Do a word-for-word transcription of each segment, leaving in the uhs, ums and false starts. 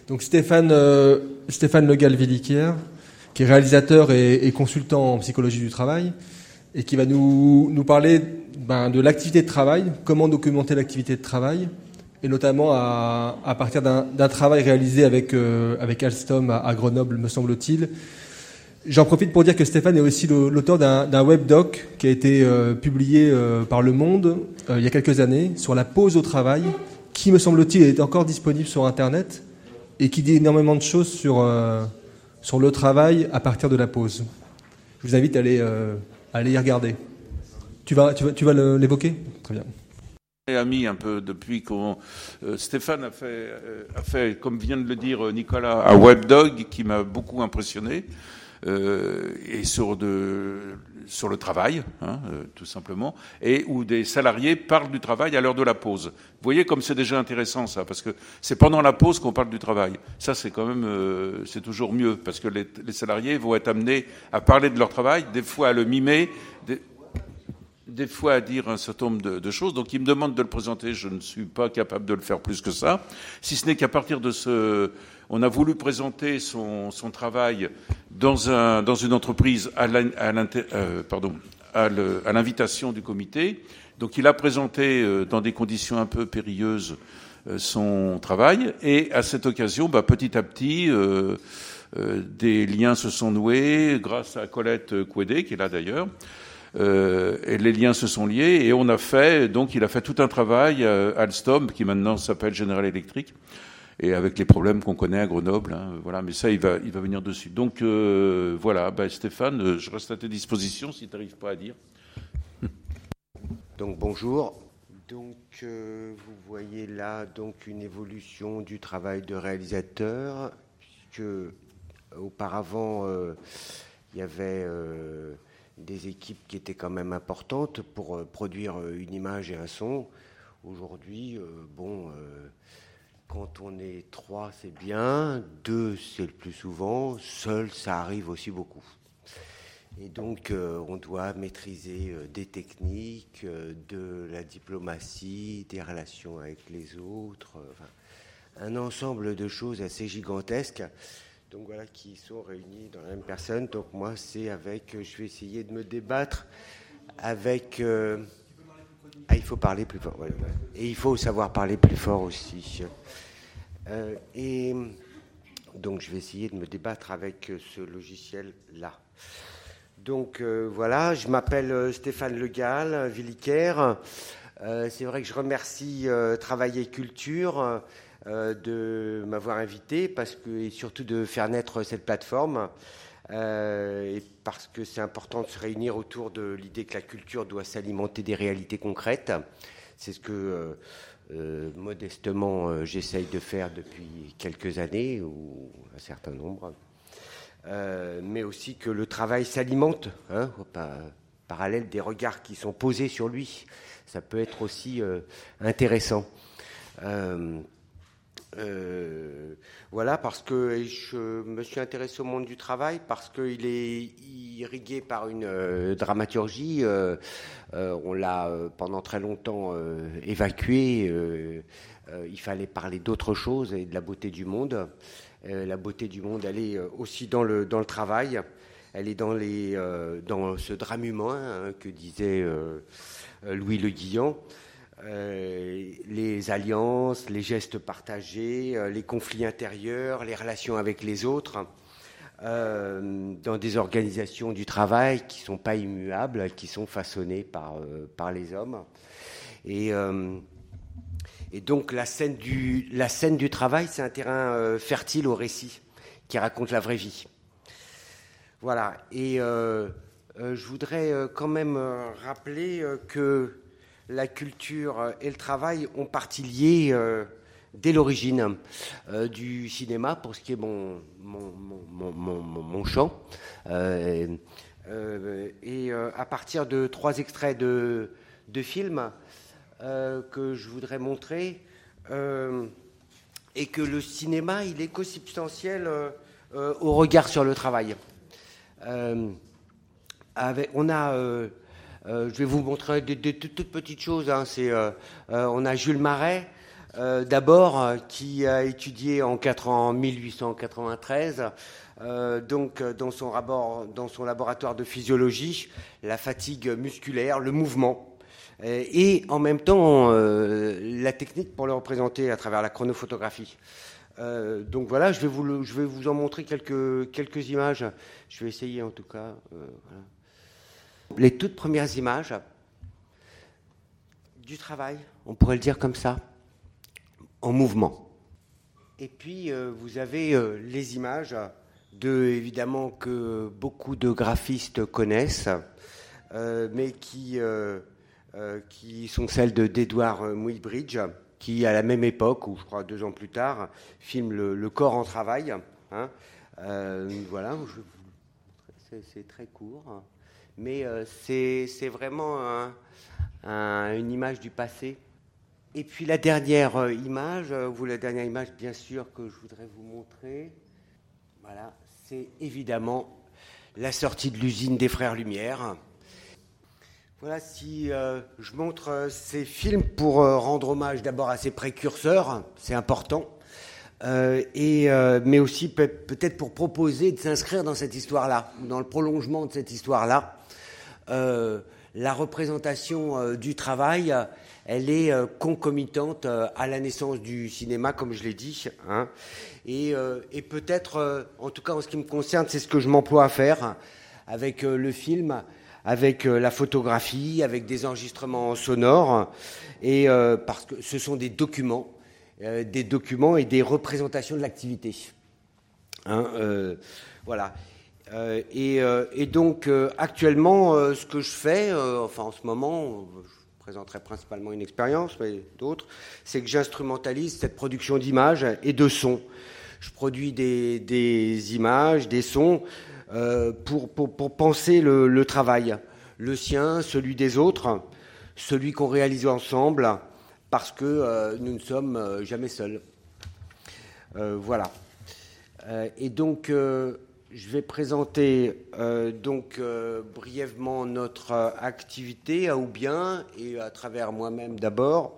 Donc Stéphane, euh, Stéphane Le Gall-Villiquier, qui est réalisateur et, et consultant en psychologie du travail, et qui va nous, nous parler ben, de l'activité de travail, comment documenter l'activité de travail, et notamment à, à partir d'un, d'un travail réalisé avec, euh, avec Alstom à, à Grenoble, me semble-t-il. J'en profite pour dire que Stéphane est aussi le, l'auteur d'un, d'un webdoc qui a été euh, publié euh, par Le Monde euh, il y a quelques années sur la pause au travail, qui, me semble-t-il, est encore disponible sur Internet et qui dit énormément de choses sur, euh, sur le travail à partir de la pause. Je vous invite à aller, euh, à aller y regarder. Tu vas, tu vas, tu vas le, l'évoquer ? Très bien. Ami un peu depuis qu'on euh, Stéphane a fait, euh, a fait, comme vient de le dire Nicolas, un webdog qui m'a beaucoup impressionné. Euh, et sur, de, sur le travail, hein, euh, tout simplement, et où des salariés parlent du travail à l'heure de la pause. Vous voyez comme c'est déjà intéressant ça, parce que c'est pendant la pause qu'on parle du travail. Ça c'est quand même, euh, c'est toujours mieux, parce que les, les salariés vont être amenés à parler de leur travail, des fois à le mimer, des, des fois à dire un certain nombre de, de choses. Donc ils me demandent de le présenter, je ne suis pas capable de le faire plus que ça, si ce n'est qu'à partir de ce... On a voulu présenter son, son travail dans, un, dans une entreprise à, la, à, euh, pardon, à, le, à l'invitation du comité. Donc il a présenté euh, dans des conditions un peu périlleuses euh, son travail. Et à cette occasion, bah, petit à petit, euh, euh, des liens se sont noués grâce à Colette Couédé, qui est là d'ailleurs. Euh, et les liens se sont liés et on a fait, donc il a fait tout un travail à Alstom, qui maintenant s'appelle General Electric. Et avec les problèmes qu'on connaît à Grenoble, hein, voilà. Mais ça, il va, il va venir dessus. Donc euh, voilà, ben, Stéphane, je reste à tes dispositions si tu n'arrives pas à dire. Donc bonjour. Donc euh, vous voyez là donc une évolution du travail de réalisateur, puisque auparavant euh, il y avait euh, des équipes qui étaient quand même importantes pour euh, produire une image et un son. Aujourd'hui, euh, bon. Euh, Quand on est trois, c'est bien. Deux, c'est le plus souvent. Seul, ça arrive aussi beaucoup. Et donc, euh, on doit maîtriser euh, des techniques, euh, de la diplomatie, des relations avec les autres. Euh, enfin, un ensemble de choses assez gigantesques. Donc voilà, qui sont réunies dans la même personne. Donc moi, c'est avec... Je vais essayer de me débattre avec... Euh, Ah, il faut parler plus fort. Ouais, ouais. Et il faut savoir parler plus fort aussi. Euh, et donc, je vais essayer de me débattre avec ce logiciel-là. Donc, euh, voilà, je m'appelle Stéphane Le Gall-Villiquier. Euh, c'est vrai que je remercie euh, Travail et Culture euh, de m'avoir invité, parce que, et surtout de faire naître cette plateforme. Euh, et parce que c'est important de se réunir autour de l'idée que la culture doit s'alimenter des réalités concrètes. C'est ce que euh, euh, modestement euh, j'essaye de faire depuis quelques années, ou un certain nombre, euh, mais aussi que le travail s'alimente, hein, par, parallèle des regards qui sont posés sur lui. Ça peut être aussi euh, intéressant. Euh, Euh, voilà, parce que je me suis intéressé au monde du travail, parce qu'il est irrigué par une euh, dramaturgie. Euh, euh, on l'a euh, pendant très longtemps euh, évacué. Euh, euh, il fallait parler d'autre chose et de la beauté du monde. Euh, la beauté du monde, elle est aussi dans le, dans le travail. Elle est dans, les, euh, dans ce drame humain, hein, que disait euh, Louis Le Guillon. Euh, les alliances, les gestes partagés, euh, les conflits intérieurs, les relations avec les autres, euh, dans des organisations du travail qui ne sont pas immuables, qui sont façonnées par, euh, par les hommes. Et, euh, et donc la scène du, la scène du travail, c'est un terrain euh, fertile au récit, qui raconte la vraie vie. Voilà. Et euh, euh, je voudrais euh, quand même euh, rappeler euh, que la culture et le travail ont partie liée euh, dès l'origine euh, du cinéma, pour ce qui est mon, mon, mon, mon, mon, mon champ. Euh, euh, et euh, à partir de trois extraits de, de films euh, que je voudrais montrer, euh, et que le cinéma, il est co-substantiel euh, euh, au regard sur le travail. Euh, avec, on a... Euh, Euh, je vais vous montrer des, des, des toutes petites choses. Hein. C'est, euh, euh, on a Jules Marais, Euh, d'abord, euh, qui a étudié en, quatre, en mille huit cent quatre-vingt-treize, euh, donc dans son, rabord, dans son laboratoire de physiologie, la fatigue musculaire, le mouvement, euh, et en même temps euh, la technique pour le représenter à travers la chronophotographie. Euh, donc voilà, je vais vous, le, je vais vous en montrer quelques, quelques images. Je vais essayer en tout cas. Euh, voilà. Les toutes premières images du travail, on pourrait le dire comme ça, en mouvement. Et puis euh, vous avez euh, les images de, évidemment, que beaucoup de graphistes connaissent, euh, mais qui, euh, euh, qui sont celles de, d'Edward Muybridge, qui, à la même époque, ou je crois deux ans plus tard, filme le, le corps en travail. Hein. Euh, voilà, je, c'est, c'est très court, mais euh, c'est, c'est vraiment un, un, une image du passé. Et puis la dernière euh, image, euh, vous la dernière image, bien sûr, que je voudrais vous montrer, voilà, c'est évidemment la sortie de l'usine des Frères Lumière. Voilà, si euh, je montre euh, ces films pour euh, rendre hommage d'abord à ces précurseurs, c'est important, euh, et, euh, mais aussi peut- peut-être pour proposer de s'inscrire dans cette histoire-là, dans le prolongement de cette histoire-là. Euh, la représentation euh, du travail, elle est euh, concomitante euh, à la naissance du cinéma, comme je l'ai dit, hein, et, euh, et peut-être, euh, en tout cas en ce qui me concerne, c'est ce que je m'emploie à faire avec euh, le film, avec euh, la photographie, avec des enregistrements sonores, et euh, parce que ce sont des documents, euh, des documents et des représentations de l'activité. Hein, euh, voilà. Euh, et, euh, et donc euh, actuellement, euh, ce que je fais, euh, enfin en ce moment, je présenterai principalement une expérience, mais d'autres, c'est que j'instrumentalise cette production d'images et de sons. Je produis des, des images, des sons euh, pour, pour, pour penser le, le travail, le sien, celui des autres, celui qu'on réalise ensemble, parce que euh, nous ne sommes euh, jamais seuls. Euh, voilà. Euh, et donc... Euh, Je vais présenter euh, donc euh, brièvement notre euh, activité à Oubien et à travers moi-même d'abord.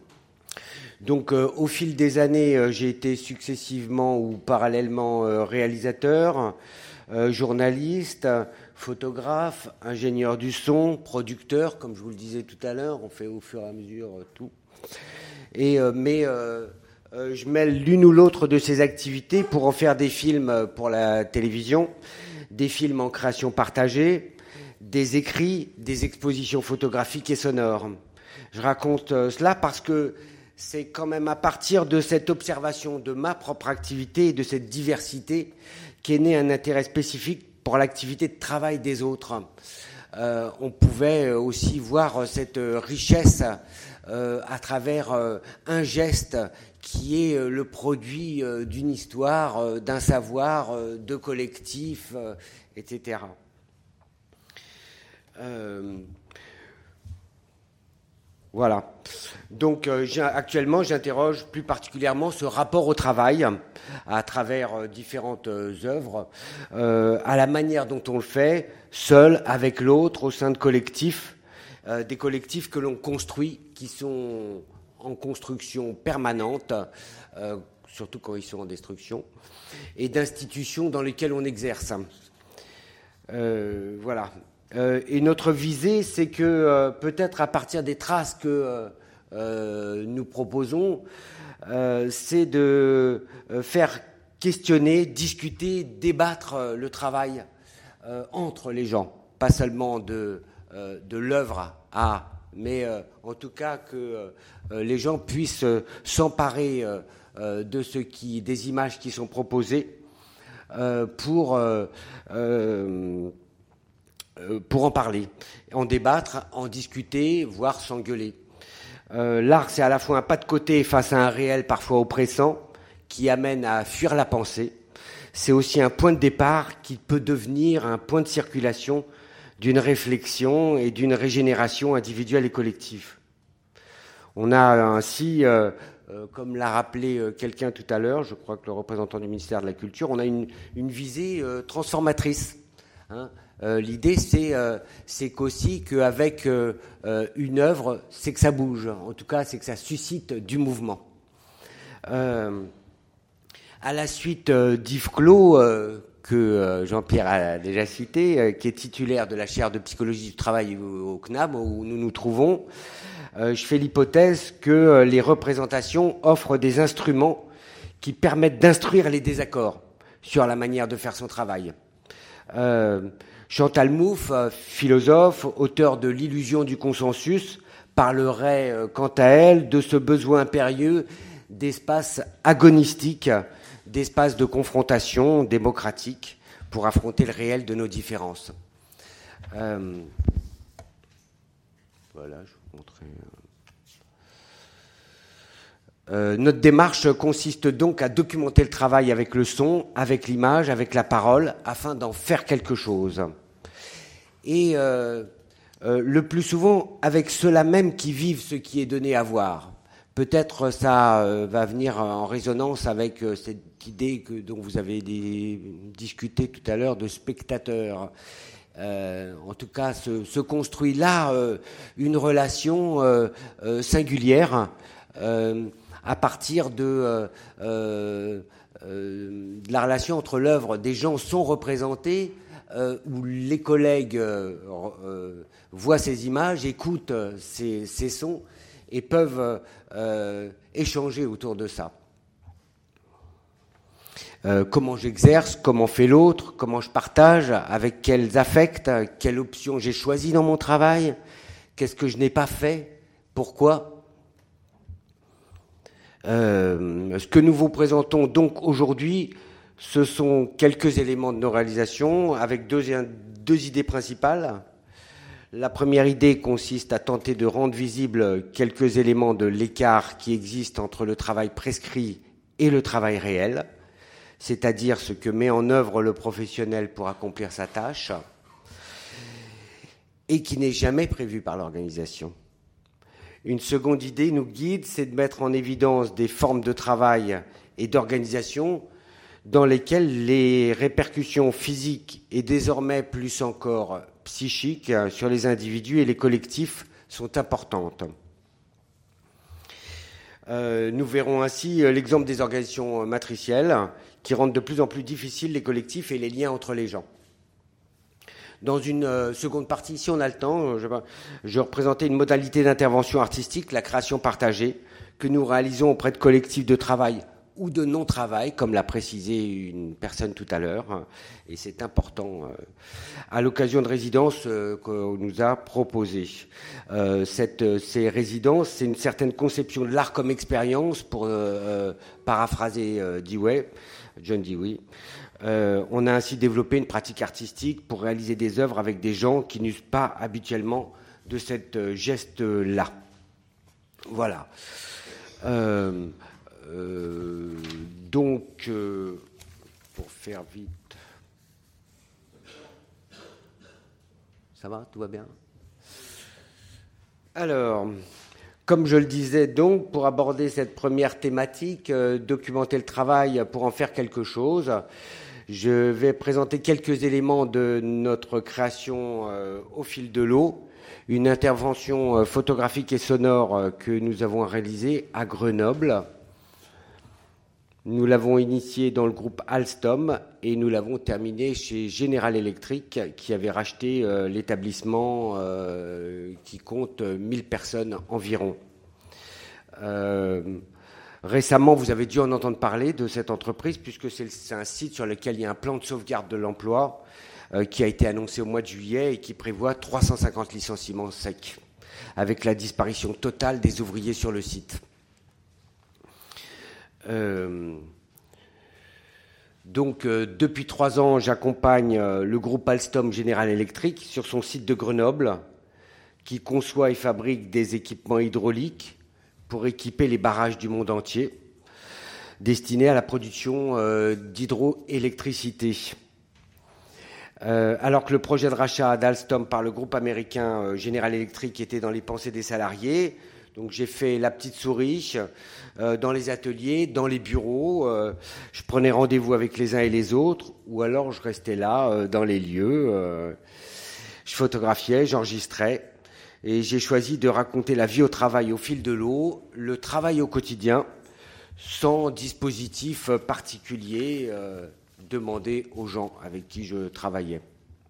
Donc euh, au fil des années, euh, j'ai été successivement ou parallèlement euh, réalisateur, euh, journaliste, photographe, ingénieur du son, producteur, comme je vous le disais tout à l'heure, on fait au fur et à mesure euh, tout. Et euh, mais euh, Euh, je mêle l'une ou l'autre de ces activités pour en faire des films pour la télévision, des films en création partagée, des écrits, des expositions photographiques et sonores. Je raconte euh, cela parce que c'est quand même à partir de cette observation de ma propre activité et de cette diversité qu'est né un intérêt spécifique pour l'activité de travail des autres. Euh, on pouvait aussi voir cette richesse euh, à travers euh, un geste qui est le produit d'une histoire, d'un savoir, de collectif, et cetera. Euh, voilà. Donc, euh, actuellement, j'interroge plus particulièrement ce rapport au travail à travers différentes œuvres, euh, à la manière dont on le fait, seul, avec l'autre, au sein de collectifs, euh, des collectifs que l'on construit, qui sont en construction permanente, euh, surtout quand ils sont en destruction, et d'institutions dans lesquelles on exerce. Euh, voilà. Euh, et notre visée, c'est que euh, peut-être à partir des traces que euh, nous proposons, euh, c'est de euh, faire questionner, discuter, débattre euh, le travail euh, entre les gens, pas seulement de, euh, de l'œuvre à mais euh, en tout cas que euh, les gens puissent euh, s'emparer euh, euh, de ce qui, des images qui sont proposées euh, pour, euh, euh, pour en parler, en débattre, en discuter, voire s'engueuler. Euh, l'art, c'est à la fois un pas de côté face à un réel parfois oppressant qui amène à fuir la pensée. C'est aussi un point de départ qui peut devenir un point de circulation d'une réflexion et d'une régénération individuelle et collective. On a ainsi, euh, euh, comme l'a rappelé euh, quelqu'un tout à l'heure, je crois que le représentant du ministère de la Culture, on a une, une visée euh, transformatrice. Hein. Euh, l'idée, c'est, euh, c'est qu'aussi qu'avec euh, euh, une œuvre, c'est que ça bouge. En tout cas, c'est que ça suscite du mouvement. Euh, à la suite euh, d'Yves Clos, euh, que euh, Jean-Pierre a déjà cité, euh, qui est titulaire de la chaire de psychologie du travail au, au C N A M, où nous nous trouvons, euh, je fais l'hypothèse que euh, les représentations offrent des instruments qui permettent d'instruire les désaccords sur la manière de faire son travail. Euh, Chantal Mouffe, euh, philosophe, auteur de l'illusion du consensus, parlerait euh, quant à elle de ce besoin impérieux d'espace agonistique, d'espace de confrontation démocratique pour affronter le réel de nos différences. Euh, voilà, je vous montrer. Euh, notre démarche consiste donc à documenter le travail avec le son, avec l'image, avec la parole, afin d'en faire quelque chose. Et euh, euh, le plus souvent avec ceux-là même qui vivent ce qui est donné à voir. Peut-être ça euh, va venir en résonance avec euh, cette idée que, dont vous avez des, discuté tout à l'heure de spectateurs. Euh, en tout cas, se, se construit là euh, une relation euh, euh, singulière euh, à partir de, euh, euh, euh, de la relation entre l'œuvre. Des gens sont représentés, euh, où les collègues euh, euh, voient ces images, écoutent ces, ces sons, et peuvent euh, échanger autour de ça. Euh, comment j'exerce, comment fait l'autre, comment je partage, avec quels affects, quelle option j'ai choisi dans mon travail, qu'est-ce que je n'ai pas fait, pourquoi. Euh, ce que nous vous présentons donc aujourd'hui, ce sont quelques éléments de nos réalisations avec deux, deux idées principales. La première idée consiste à tenter de rendre visibles quelques éléments de l'écart qui existe entre le travail prescrit et le travail réel, c'est-à-dire ce que met en œuvre le professionnel pour accomplir sa tâche et qui n'est jamais prévu par l'organisation. Une seconde idée nous guide, c'est de mettre en évidence des formes de travail et d'organisation dans lesquelles les répercussions physiques et désormais plus encore psychiques sur les individus et les collectifs sont importantes. Euh, nous verrons ainsi l'exemple des organisations matricielles qui rendent de plus en plus difficiles les collectifs et les liens entre les gens. Dans une euh, seconde partie, si on a le temps, je, je représentais une modalité d'intervention artistique, la création partagée, que nous réalisons auprès de collectifs de travail ou de non-travail, comme l'a précisé une personne tout à l'heure, et c'est important, euh, à l'occasion de résidences euh, qu'on nous a proposées. Euh, cette, ces résidences, c'est une certaine conception de l'art comme expérience, pour euh, euh, paraphraser euh, Dewey, John Dewey. Euh, on a ainsi développé une pratique artistique pour réaliser des œuvres avec des gens qui n'usent pas habituellement de cette geste-là. Voilà. Euh, Euh, donc, euh, pour faire vite, ça va, tout va bien. Alors, comme je le disais donc, pour aborder cette première thématique, euh, documenter le travail pour en faire quelque chose, je vais présenter quelques éléments de notre création euh, au fil de l'eau, une intervention euh, photographique et sonore euh, que nous avons réalisée à Grenoble. Nous l'avons initié dans le groupe Alstom et nous l'avons terminé chez General Electric qui avait racheté euh, l'établissement euh, qui compte mille personnes environ. Euh, récemment, vous avez dû en entendre parler de cette entreprise puisque c'est, c'est un site sur lequel il y a un plan de sauvegarde de l'emploi euh, qui a été annoncé au mois de juillet et qui prévoit trois cent cinquante licenciements secs avec la disparition totale des ouvriers sur le site. Euh, donc, euh, depuis trois ans, j'accompagne euh, le groupe Alstom General Electric sur son site de Grenoble, qui conçoit et fabrique des équipements hydrauliques pour équiper les barrages du monde entier, destinés à la production euh, d'hydroélectricité. Euh, alors que le projet de rachat d'Alstom par le groupe américain euh, General Electric était dans les pensées des salariés, donc j'ai fait la petite souris euh, dans les ateliers, dans les bureaux. Euh, je prenais rendez-vous avec les uns et les autres, ou alors je restais là euh, dans les lieux. Euh, je photographiais, j'enregistrais, et j'ai choisi de raconter la vie au travail au fil de l'eau, le travail au quotidien, sans dispositif particulier euh, demandé aux gens avec qui je travaillais.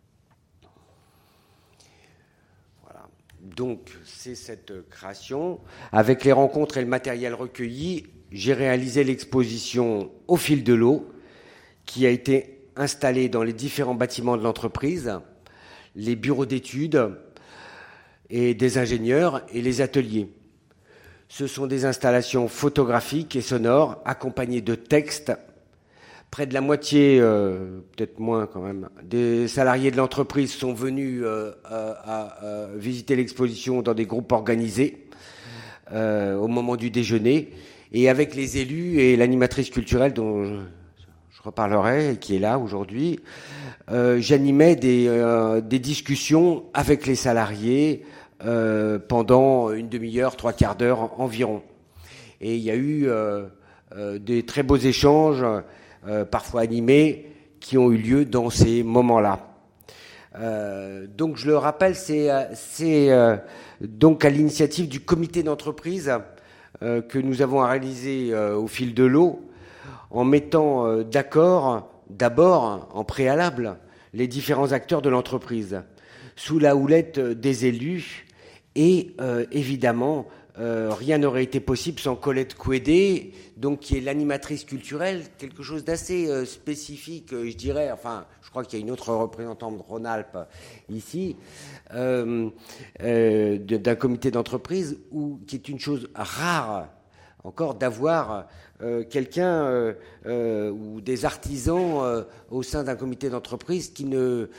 Voilà. Donc, c'est cette création. Avec les rencontres et le matériel recueilli, j'ai réalisé l'exposition Au fil de l'eau, qui a été installée dans les différents bâtiments de l'entreprise, les bureaux d'études et des ingénieurs et les ateliers. Ce sont des installations photographiques et sonores accompagnées de textes. Près de la moitié, euh, peut-être moins quand même, des salariés de l'entreprise sont venus euh, à, à, à visiter l'exposition dans des groupes organisés euh, au moment du déjeuner. Et avec les élus et l'animatrice culturelle dont je, je reparlerai, et qui est là aujourd'hui, euh, j'animais des, euh, des discussions avec les salariés euh, pendant une demi-heure, trois quarts d'heure environ. Et il y a eu euh, euh, des très beaux échanges, euh, parfois animés, qui ont eu lieu dans ces moments-là. Euh, donc je le rappelle, c'est, c'est euh, donc à l'initiative du comité d'entreprise Euh, que nous avons réalisé euh, au fil de l'eau, en mettant euh, d'accord, d'abord, en préalable, les différents acteurs de l'entreprise, sous la houlette des élus, et euh, évidemment, euh, rien n'aurait été possible sans Colette Couédé, donc qui est l'animatrice culturelle, quelque chose d'assez euh, spécifique, je dirais, enfin, je crois qu'il y a une autre représentante de Rhône-Alpes ici, euh, euh, d'un comité d'entreprise, où, qui est une chose rare encore d'avoir euh, quelqu'un euh, euh, ou des artisans euh, au sein d'un comité d'entreprise qui, ne,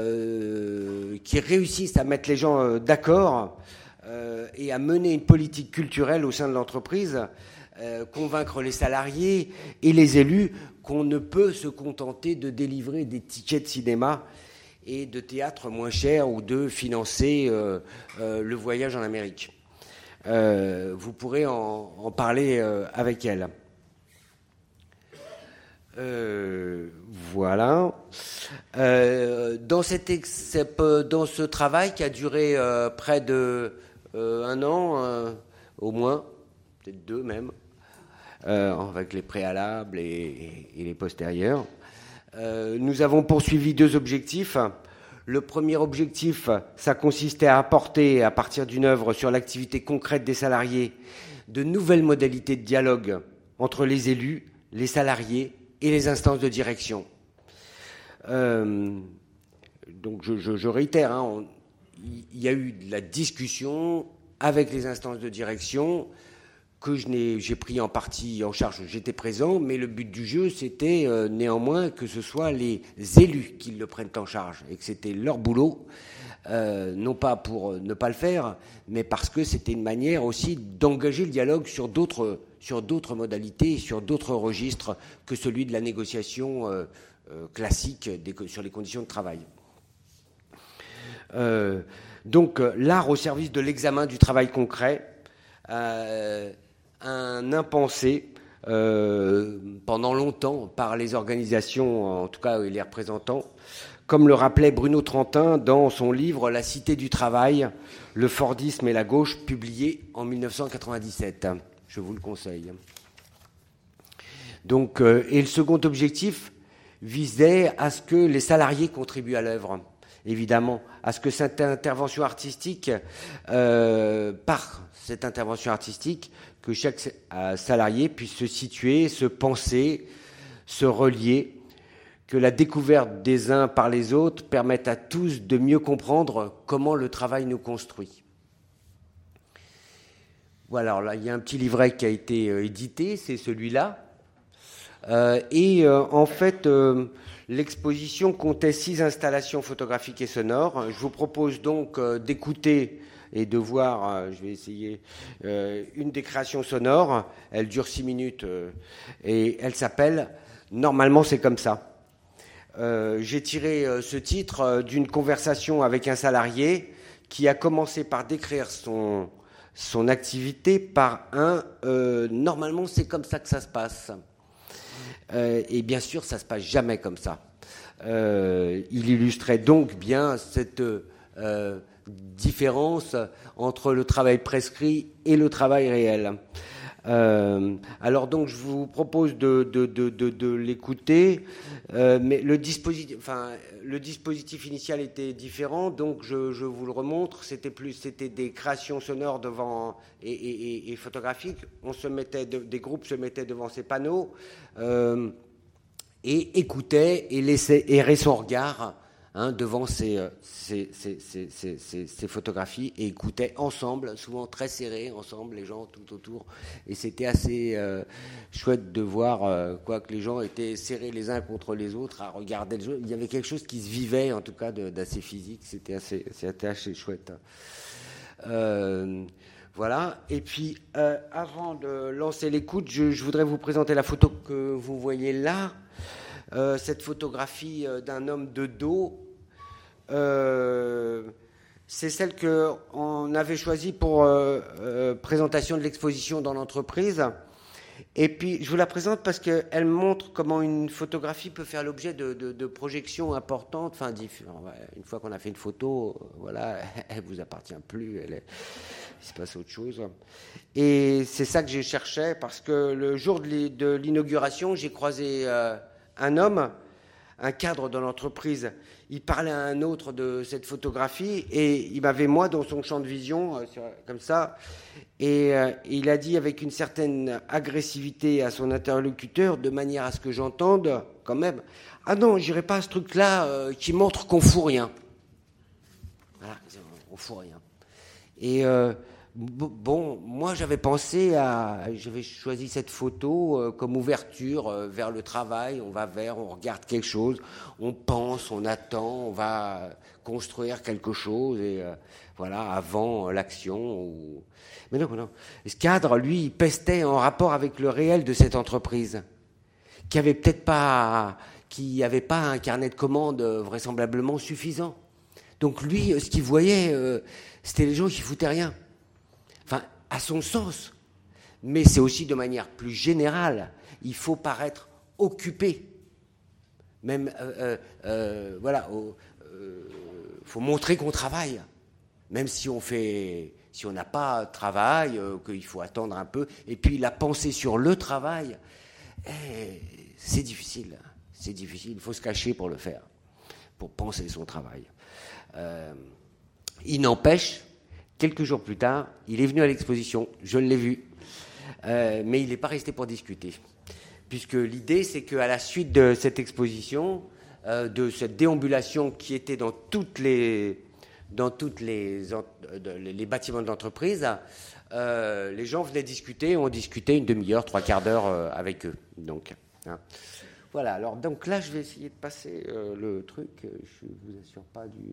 euh, qui réussissent à mettre les gens euh, d'accord euh, et à mener une politique culturelle au sein de l'entreprise, euh, convaincre les salariés et les élus qu'on ne peut se contenter de délivrer des tickets de cinéma et de théâtre moins chers ou de financer euh, euh, le voyage en Amérique. Euh, vous pourrez en, en parler euh, avec elle. Euh, voilà. Euh, dans, cet ex- dans ce travail qui a duré euh, près de euh, un an, euh, au moins, peut-être deux même, euh, avec les préalables et, et, et les postérieurs, euh, nous avons poursuivi deux objectifs. Le premier objectif, ça consistait à apporter, à partir d'une œuvre sur l'activité concrète des salariés, de nouvelles modalités de dialogue entre les élus, les salariés et les instances de direction. Euh, donc je, je, je réitère, hein, il y a eu de la discussion avec les instances de direction que je n'ai, j'ai pris en partie en charge, j'étais présent, mais le but du jeu, c'était euh, néanmoins que ce soit les élus qui le prennent en charge, et que c'était leur boulot, euh, non pas pour ne pas le faire, mais parce que c'était une manière aussi d'engager le dialogue sur d'autres, sur d'autres modalités, sur d'autres registres que celui de la négociation euh, euh, classique des, sur les conditions de travail. Euh, donc, l'art au service de l'examen du travail concret, euh, un impensé euh, pendant longtemps par les organisations, en tout cas les représentants, comme le rappelait Bruno Trentin dans son livre « La cité du travail, le Fordisme et la gauche », publié en mille neuf cent quatre-vingt-dix-sept. Je vous le conseille. Donc, euh, et le second objectif visait à ce que les salariés contribuent à l'œuvre, évidemment, à ce que cette intervention artistique, euh, par cette intervention artistique, que chaque salarié puisse se situer, se penser, se relier, que la découverte des uns par les autres permette à tous de mieux comprendre comment le travail nous construit. Voilà, alors là, il y a un petit livret qui a été euh, édité, c'est celui-là. Euh, et euh, en fait, euh, l'exposition comptait six installations photographiques et sonores. Je vous propose donc euh, d'écouter et de voir, euh, je vais essayer, euh, une des créations sonores. Elle dure six minutes euh, et elle s'appelle « Normalement, c'est comme ça ». Euh, j'ai tiré euh, ce titre euh, d'une conversation avec un salarié qui a commencé par décrire son, son activité par un euh, « Normalement, c'est comme ça que ça se passe ». Euh, et bien sûr, ça ne se passe jamais comme ça. Euh, il illustrait donc bien cette euh, différence entre le travail prescrit et le travail réel. Euh, alors donc je vous propose de, de, de, de, de l'écouter, euh, mais le dispositif, enfin, le dispositif initial était différent, donc je, je vous le remontre. C'était plus, c'était des créations sonores devant et, et, et photographiques. On se mettait, de, des groupes se mettaient devant ces panneaux euh, et écoutaient et laissaient errer son regard. Hein, devant ces, ces, ces, ces, ces, ces, ces photographies et écoutaient ensemble, souvent très serrés ensemble, les gens tout autour. Et c'était assez euh, chouette de voir euh, quoi, que les gens étaient serrés les uns contre les autres à regarder le jeu. Il y avait quelque chose qui se vivait, en tout cas, de, d'assez physique. C'était assez, c'était assez chouette. Euh, voilà. Et puis, euh, avant de lancer l'écoute, je, je voudrais vous présenter la photo que vous voyez là. Euh, cette photographie d'un homme de dos, euh, c'est celle qu'on avait choisie pour euh, euh, présentation de l'exposition dans l'entreprise. Et puis, je vous la présente parce qu'elle montre comment une photographie peut faire l'objet de, de, de projections importantes. Enfin, une fois qu'on a fait une photo, voilà, elle ne vous appartient plus, elle est, il se passe autre chose. Et c'est ça que j'ai cherché, parce que le jour de l'inauguration, j'ai croisé euh, un homme, un cadre de l'entreprise. Il parlait à un autre de cette photographie et il m'avait, moi, dans son champ de vision, comme ça, et euh, il a dit avec une certaine agressivité à son interlocuteur, de manière à ce que j'entende, quand même, « Ah non, j'irai pas à ce truc-là euh, qui montre qu'on fout rien. » Voilà, on fout rien. Et... Euh, Bon, moi j'avais pensé à, j'avais choisi cette photo euh, comme ouverture euh, vers le travail. On va vers, on regarde quelque chose, on pense, on attend, on va construire quelque chose et euh, voilà avant l'action. Ou... Mais non, non. Ce cadre, lui, il pestait en rapport avec le réel de cette entreprise, qui avait peut-être pas, qui avait pas un carnet de commandes euh, vraisemblablement suffisant. Donc lui, ce qu'il voyait, euh, c'était les gens qui foutaient rien. Enfin, à son sens, mais c'est aussi de manière plus générale. Il faut paraître occupé. Même, euh, euh, voilà, il euh, faut montrer qu'on travaille. Même si on fait, si on n'a pas de travail, euh, qu'il faut attendre un peu. Et puis la pensée sur le travail, eh, c'est difficile. C'est difficile. Il faut se cacher pour le faire, pour penser son travail. Euh, il n'empêche. Quelques jours plus tard, il est venu à l'exposition, je l'ai vu, euh, mais il n'est pas resté pour discuter. Puisque l'idée, c'est qu'à la suite de cette exposition, euh, de cette déambulation qui était dans toutes les, dans toutes les, les bâtiments de l'entreprise, euh, les gens venaient discuter, on discutait une demi-heure, trois quarts d'heure euh, avec eux. Donc, hein. Voilà, alors donc là, je vais essayer de passer euh, le truc, je ne vous assure pas du...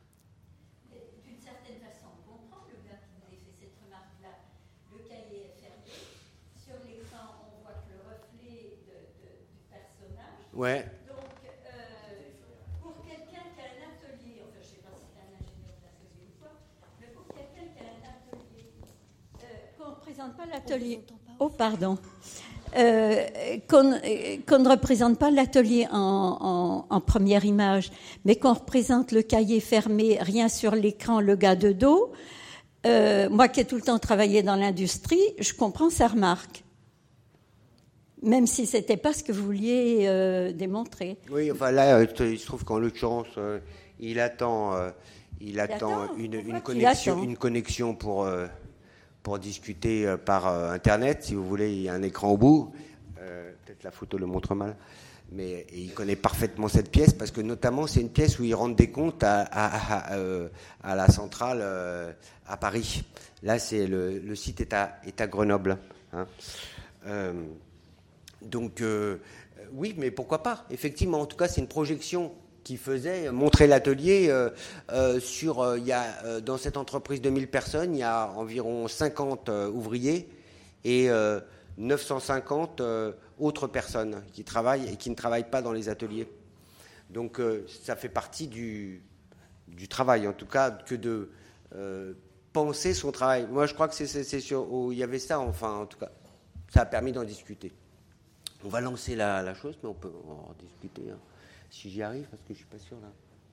Ouais. Donc, euh, pour quelqu'un qui a un atelier, enfin, je ne sais pas si c'est un ingénieur d'atelier ou quoi, mais pour quelqu'un qui a un atelier, euh, qu'on ne représente pas l'atelier. Oh, pardon. Euh, qu'on, qu'on ne représente pas l'atelier en, en, en première image, mais qu'on représente le cahier fermé, rien sur l'écran, le gars de dos. Euh, moi qui ai tout le temps travaillé dans l'industrie, je comprends sa remarque. Même si ce n'était pas ce que vous vouliez euh, démontrer. Oui, enfin là, il se trouve qu'en l'occurrence, euh, il attend, euh, il, il attend, attend une, une, connexion, attend une connexion pour, euh, pour discuter euh, par euh, Internet. Si vous voulez, il y a un écran au bout. Euh, peut-être la photo le montre mal. Mais et il connaît parfaitement cette pièce parce que notamment, c'est une pièce où il rend des comptes à, à, à, à, à la centrale euh, à Paris. Là, c'est le, le site est à, est à Grenoble. Hein. Euh, Donc, euh, oui, mais pourquoi pas? Effectivement, en tout cas, c'est une projection qui faisait montrer l'atelier euh, euh, sur. Euh, il y a euh, dans cette entreprise de mille personnes, il y a environ cinquante euh, ouvriers et euh, neuf cent cinquante euh, autres personnes qui travaillent et qui ne travaillent pas dans les ateliers. Donc, euh, ça fait partie du, du travail, en tout cas, que de euh, penser son travail. Moi, je crois que c'est, c'est, c'est sur. Oh, il y avait ça, enfin, en tout cas, ça a permis d'en discuter. On va lancer la, la chose, mais on peut en discuter hein, si j'y arrive, parce que je ne suis pas sûr là.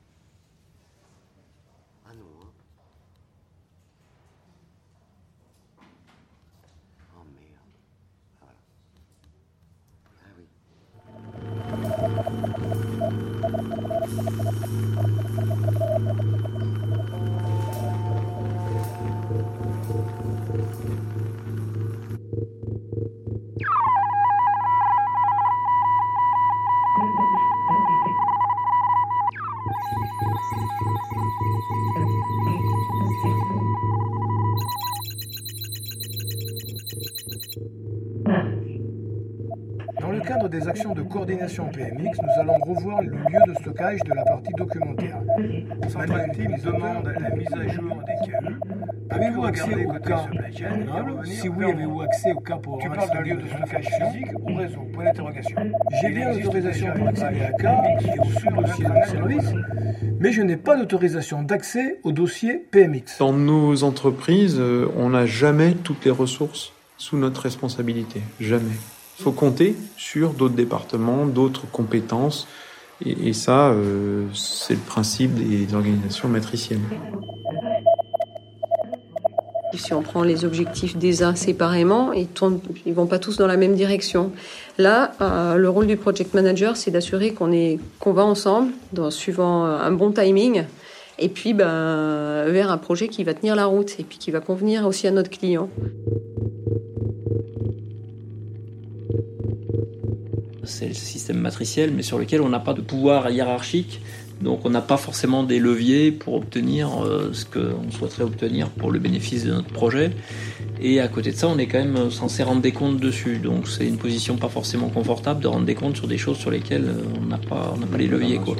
Ah non. Hein. Oh merde. Dans le cadre des actions de coordination P M X, nous allons revoir le lieu de stockage de la partie documentaire. Manuel Team demande la mise à jour des K U. Avez-vous accès au cas journal? Si oui, avez-vous accès au cas pour Tu parles d'un lieu de stockage physique ou réseau? Point d'interrogation. J'ai bien l'autorisation pour accéder à cas et au sous-dossier de service, mais je n'ai pas d'autorisation d'accès au dossier P M X. Dans nos entreprises, on n'a jamais toutes les ressources sous notre responsabilité. Jamais. Il faut compter sur d'autres départements, d'autres compétences. Et, et ça, euh, c'est le principe des organisations matricielles. Si on prend les objectifs des uns séparément, ils ne vont pas tous dans la même direction. Là, euh, le rôle du project manager, c'est d'assurer qu'on est, qu'on va ensemble, dans, suivant un bon timing, et puis ben, vers un projet qui va tenir la route et puis qui va convenir aussi à notre client. C'est le système matriciel, mais sur lequel on n'a pas de pouvoir hiérarchique. Donc on n'a pas forcément des leviers pour obtenir euh, ce qu'on souhaiterait obtenir pour le bénéfice de notre projet. Et à côté de ça, on est quand même censé rendre des comptes dessus. Donc c'est une position pas forcément confortable de rendre des comptes sur des choses sur lesquelles on n'a pas, on n'a pas les leviers, quoi.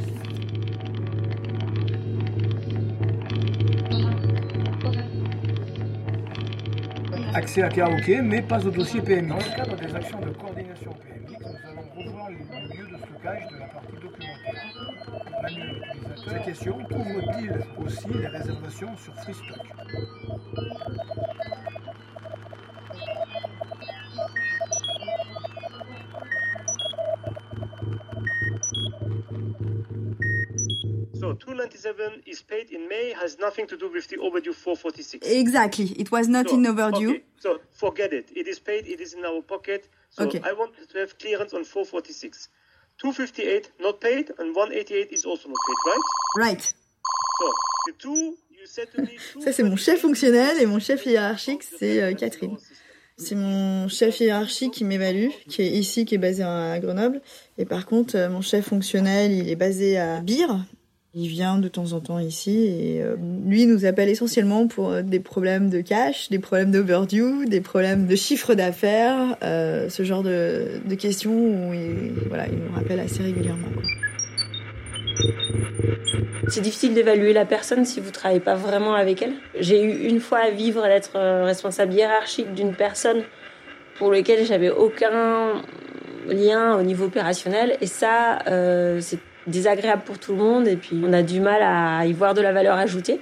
Accès à K A, ok, mais pas au dossier P M X. Dans le cadre des actions de coordination P M X, nous allons revoir le lieu de stockage de la partie documentaire. Manuel utilisateur, la question, couvre-t-il aussi les réservations sur FreeStock? So two ninety-seven is paid in May, has nothing to do with the overdue four forty-six. Exactly, it was not so, in overdue. Okay. So forget it. It is paid. It is in our pocket. So okay. I want to have clearance on four forty-six. two fifty-eight not paid, and one eighty-eight is also not paid, right? Right. So the two you said to me. Ça c'est mon chef fonctionnel et mon chef hiérarchique c'est euh, Catherine. C'est mon chef hiérarchique qui m'évalue, qui est ici, qui est basé à Grenoble. Et par contre, euh, mon chef fonctionnel, il est basé à Bire. Il vient de temps en temps ici et euh, lui nous appelle essentiellement pour euh, des problèmes de cash, des problèmes d'overdue, des problèmes de chiffre d'affaires, euh, ce genre de, de questions où il, voilà, il nous rappelle assez régulièrement, quoi. C'est difficile d'évaluer la personne si vous ne travaillez pas vraiment avec elle. J'ai eu une fois à vivre d'être responsable hiérarchique d'une personne pour laquelle j'avais aucun lien au niveau opérationnel et ça, euh, c'est désagréable pour tout le monde et puis on a du mal à y voir de la valeur ajoutée.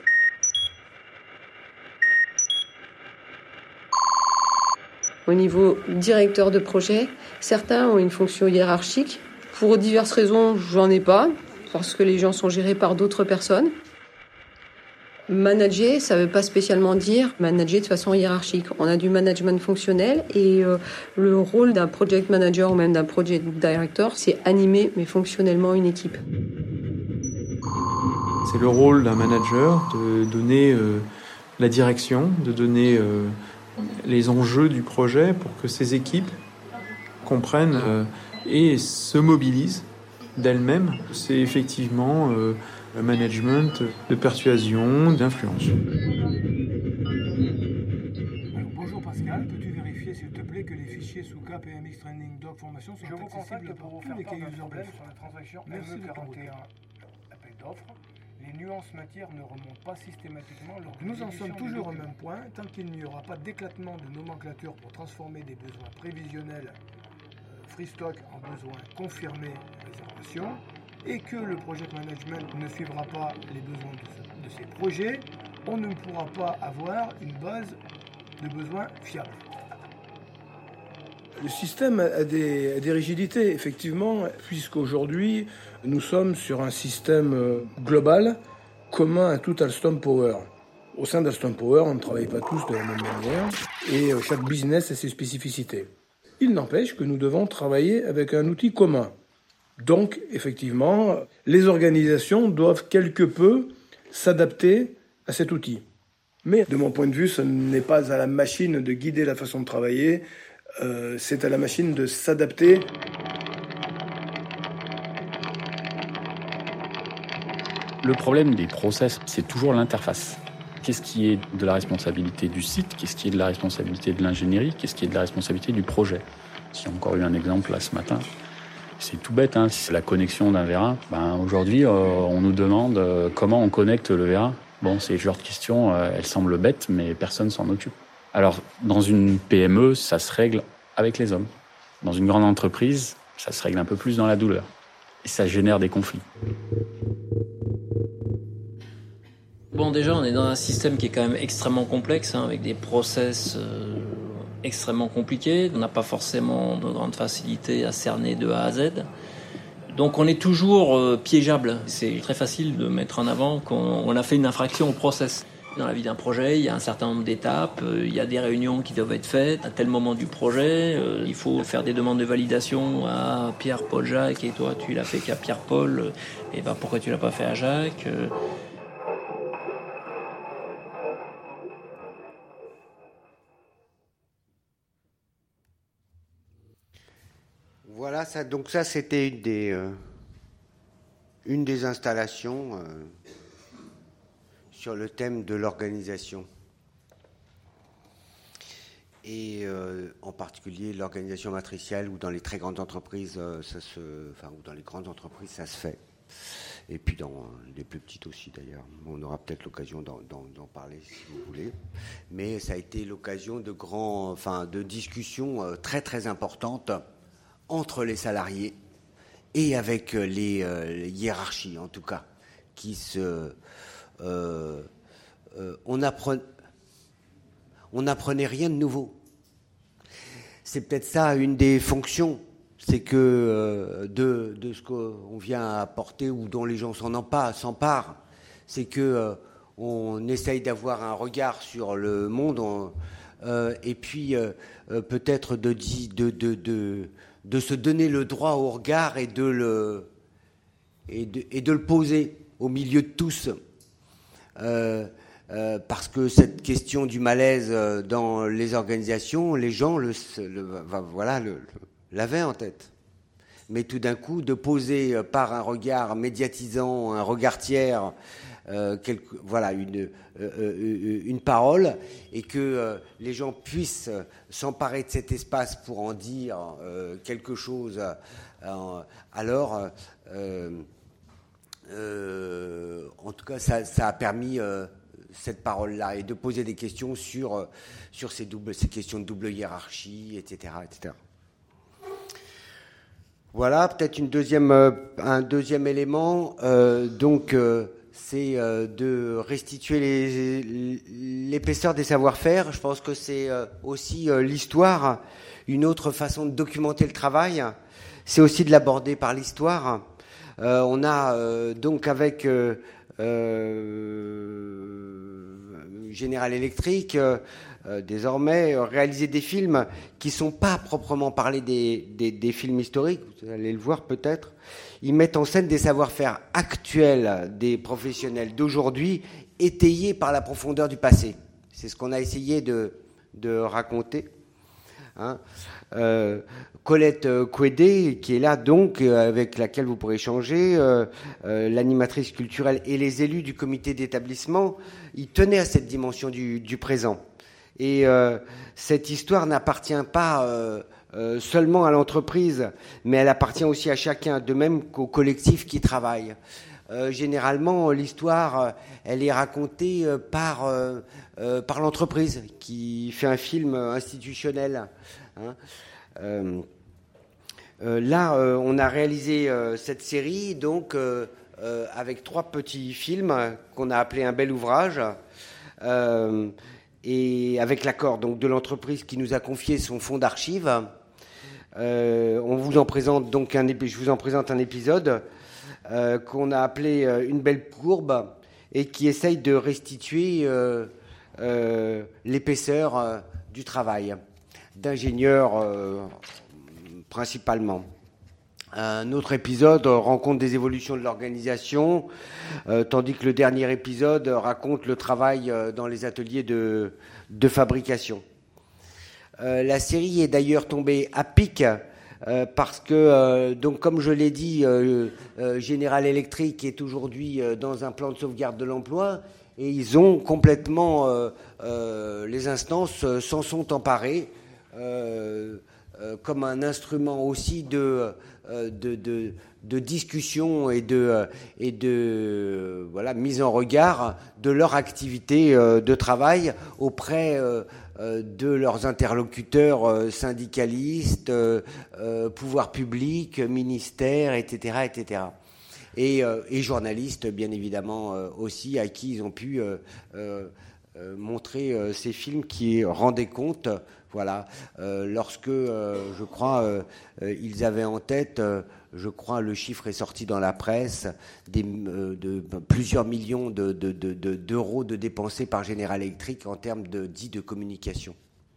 Au niveau directeur de projet, certains ont une fonction hiérarchique. Pour diverses raisons, j'en ai pas, parce que les gens sont gérés par d'autres personnes. Manager, ça ne veut pas spécialement dire manager de façon hiérarchique. On a du management fonctionnel et euh, le rôle d'un project manager ou même d'un project director, c'est animer, mais fonctionnellement, une équipe. C'est le rôle d'un manager de donner euh, la direction, de donner euh, les enjeux du projet pour que ces équipes comprennent euh, et se mobilisent d'elles-mêmes. C'est effectivement euh, un management de persuasion, d'influence. Bonjour Pascal, peux-tu vérifier s'il te plaît que les fichiers sous K P M X Training Doc Formation sont accessibles pour vous faire part d'un problème sur la transaction M E quarante et un appel d'offres. Les nuances matières ne remontent pas systématiquement lors de Nous en sommes toujours au même point, tant qu'il n'y aura pas d'éclatement de nomenclature pour transformer des besoins prévisionnels euh, FreeStock en besoins confirmés réservation, et que le project management ne suivra pas les besoins de, ce, de ces projets, on ne pourra pas avoir une base de besoins fiable. Le système a des, a des rigidités, effectivement, puisqu'aujourd'hui, nous sommes sur un système global commun à tout Alstom Power. Au sein d'Alstom Power, on ne travaille pas tous de la même manière et chaque business a ses spécificités. Il n'empêche que nous devons travailler avec un outil commun. Donc, effectivement, les organisations doivent quelque peu s'adapter à cet outil. Mais, de mon point de vue, ce n'est pas à la machine de guider la façon de travailler, euh, c'est à la machine de s'adapter. Le problème des process, c'est toujours l'interface. Qu'est-ce qui est de la responsabilité du site? Qu'est-ce qui est de la responsabilité de l'ingénierie? Qu'est-ce qui est de la responsabilité du projet? Si on a encore eu un exemple là ce matin, c'est tout bête, hein. Si c'est la connexion d'un vérin, ben aujourd'hui euh, on nous demande euh, comment on connecte le vérin. Bon, c'est le genre de question, euh, elle semble bête, mais personne s'en occupe. Alors, dans une P M E, ça se règle avec les hommes. Dans une grande entreprise, ça se règle un peu plus dans la douleur. Et ça génère des conflits. Bon, déjà, on est dans un système qui est quand même extrêmement complexe, hein, avec des process euh, extrêmement compliqués. On n'a pas forcément de grande facilité à cerner de A à Z. Donc on est toujours euh, piégeable. C'est très facile de mettre en avant qu'on on a fait une infraction au process. Dans la vie d'un projet, il y a un certain nombre d'étapes, euh, il y a des réunions qui doivent être faites à tel moment du projet. Euh, il faut faire des demandes de validation à Pierre, Paul, Jacques, et toi tu l'as fait qu'à Pierre, Paul, euh, et ben pourquoi tu l'as pas fait à Jacques euh, Voilà, ça, donc ça c'était une des, euh, une des installations euh, sur le thème de l'organisation. Et euh, en particulier l'organisation matricielle, où dans les très grandes entreprises, euh, ça se, enfin, ou dans les grandes entreprises, ça se fait. Et puis dans euh, les plus petites aussi d'ailleurs. On aura peut-être l'occasion d'en, d'en, d'en parler si vous voulez. Mais ça a été l'occasion de grands, enfin, de discussions euh, très très importantes entre les salariés et avec les, euh, les hiérarchies, en tout cas, qui se... Euh, euh, on apprenait, on n'apprenait rien de nouveau. C'est peut-être ça une des fonctions, c'est que euh, de, de ce qu'on vient apporter ou dont les gens s'en emparent, s'emparent, c'est que euh, on essaye d'avoir un regard sur le monde on, euh, et puis euh, euh, peut-être de, de, de, de, de se donner le droit au regard et de le, et de, et de le poser au milieu de tous. Euh, euh, parce que cette question du malaise euh, dans les organisations, les gens le, le, voilà, le, le, l'avaient en tête. Mais tout d'un coup, de poser euh, par un regard médiatisant, un regard tiers, euh, quelque, voilà, une, euh, euh, une parole, et que euh, les gens puissent s'emparer de cet espace pour en dire euh, quelque chose, euh, alors... Euh, Euh, en tout cas, ça, ça a permis euh, cette parole-là et de poser des questions sur, euh, sur ces, doubles, ces questions de double hiérarchie, et cetera, et cetera. Voilà, peut-être une deuxième, euh, un deuxième élément. Euh, donc, euh, c'est euh, de restituer les, l'épaisseur des savoir-faire. Je pense que c'est euh, aussi euh, l'histoire, une autre façon de documenter le travail. C'est aussi de l'aborder par l'histoire. Euh, on a euh, donc avec euh, euh, General Electric euh, euh, désormais euh, réalisé des films qui sont pas proprement parlés des, des, des films historiques, vous allez le voir peut-être. Ils mettent en scène des savoir-faire actuels des professionnels d'aujourd'hui étayés par la profondeur du passé. C'est ce qu'on a essayé de, de raconter. Hein. Euh, Colette Couédé, qui est là donc, euh, avec laquelle vous pourrez échanger, euh, euh, l'animatrice culturelle et les élus du comité d'établissement, ils tenaient à cette dimension du, du présent. Et euh, cette histoire n'appartient pas euh, euh, seulement à l'entreprise, mais elle appartient aussi à chacun, de même qu'au collectif qui travaille. Euh, généralement, l'histoire, elle est racontée par, euh, euh, par l'entreprise qui fait un film institutionnel. Hein. Euh, euh, là, euh, on a réalisé euh, cette série donc euh, euh, avec trois petits films qu'on a appelés Un bel ouvrage, euh, et avec l'accord donc de l'entreprise qui nous a confié son fonds d'archives. Euh, on vous en présente donc un, je vous en présente un épisode euh, qu'on a appelé euh, Une belle courbe et qui essaye de restituer euh, euh, l'épaisseur euh, du travail d'ingénieurs euh, principalement. Un autre épisode rencontre des évolutions de l'organisation, euh, tandis que le dernier épisode raconte le travail euh, dans les ateliers de, de fabrication. Euh, la série est d'ailleurs tombée à pic euh, parce que, euh, donc, comme je l'ai dit, euh, euh, General Electric est aujourd'hui euh, dans un plan de sauvegarde de l'emploi et ils ont complètement, euh, euh, les instances euh, s'en sont emparées euh, euh, comme un instrument aussi de, euh, de, de, de discussion et de, euh, et de euh, voilà, mise en regard de leur activité euh, de travail auprès euh, de leurs interlocuteurs syndicalistes, euh, euh, pouvoirs publics, ministères, et cetera, et cetera. Et, euh, et journalistes, bien évidemment, euh, aussi, à qui ils ont pu euh, euh, montrer euh, ces films qui rendaient compte, voilà, euh, lorsque, euh, je crois, euh, ils avaient en tête... Euh, je crois, le chiffre est sorti dans la presse, des, euh, de, de plusieurs millions de, de, de, de, d'euros de dépensés par General Electric en termes de, dit de communication.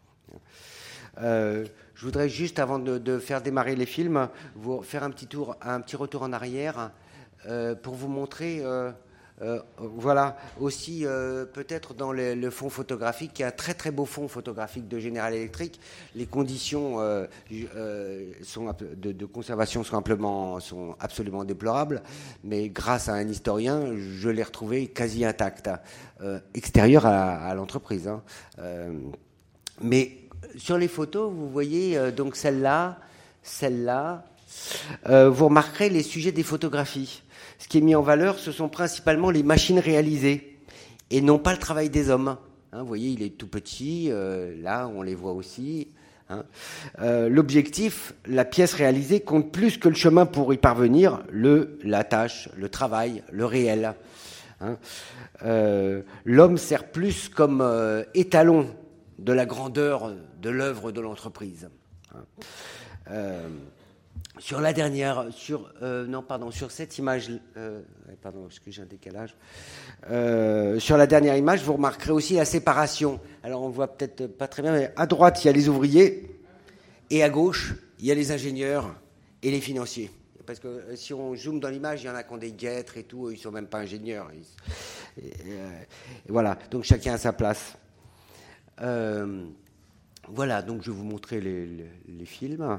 Euh, je voudrais juste, avant de, de faire démarrer les films, vous faire un petit tour, un petit retour en arrière euh, pour vous montrer... Euh, Euh, voilà, aussi euh, peut-être dans le, le fond photographique, qui est un très très beau fond photographique de General Electric. Les conditions euh, euh, sont, de, de conservation sont, amplement, sont absolument déplorables, mais grâce à un historien, je l'ai retrouvé quasi intact, euh, extérieur à, à l'entreprise. Hein. Euh, mais sur les photos, vous voyez euh, donc celle-là, celle-là, euh, vous remarquerez les sujets des photographies. Ce qui est mis en valeur, ce sont principalement les machines réalisées et non pas le travail des hommes. Hein, vous voyez, il est tout petit, euh, là on les voit aussi. Hein. Euh, l'objectif, la pièce réalisée, compte plus que le chemin pour y parvenir, le, la tâche, le travail, le réel. Hein. Euh, l'homme sert plus comme euh, étalon de la grandeur de l'œuvre de l'entreprise. Hein. Euh, Sur la dernière, sur euh, non pardon, sur cette image, euh, pardon, parce que j'ai un décalage. Euh, sur la dernière image, vous remarquerez aussi la séparation. Alors on voit peut-être pas très bien, mais à droite il y a les ouvriers et à gauche il y a les ingénieurs et les financiers. Parce que si on zoome dans l'image, il y en a qui ont des guêtres et tout, ils sont même pas ingénieurs. Et, et, et voilà, donc chacun à sa place. Euh, voilà, donc je vais vous montrer les, les, les films.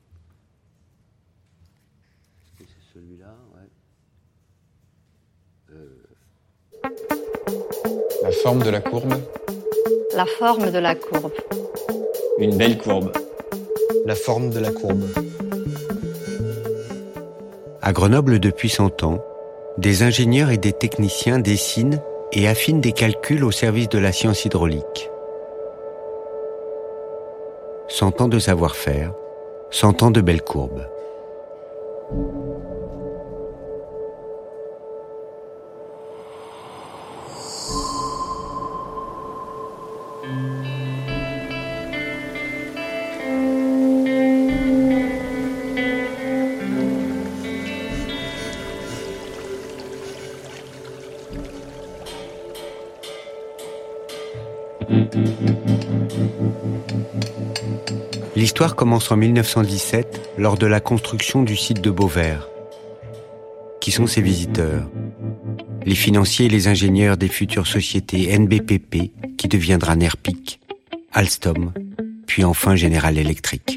Celui-là, ouais. Euh... La forme de la courbe. La forme de la courbe. Une belle courbe. La forme de la courbe. À Grenoble, depuis cent ans, des ingénieurs et des techniciens dessinent et affinent des calculs au service de la science hydraulique. Cent ans de savoir-faire, cent ans de belles courbes. L'histoire commence en mille neuf cent dix-sept, lors de la construction du site de Beauvert. Qui sont ces visiteurs? Les financiers et les ingénieurs des futures sociétés N B P P, qui deviendra Nerpic, Alstom, puis enfin General Electric.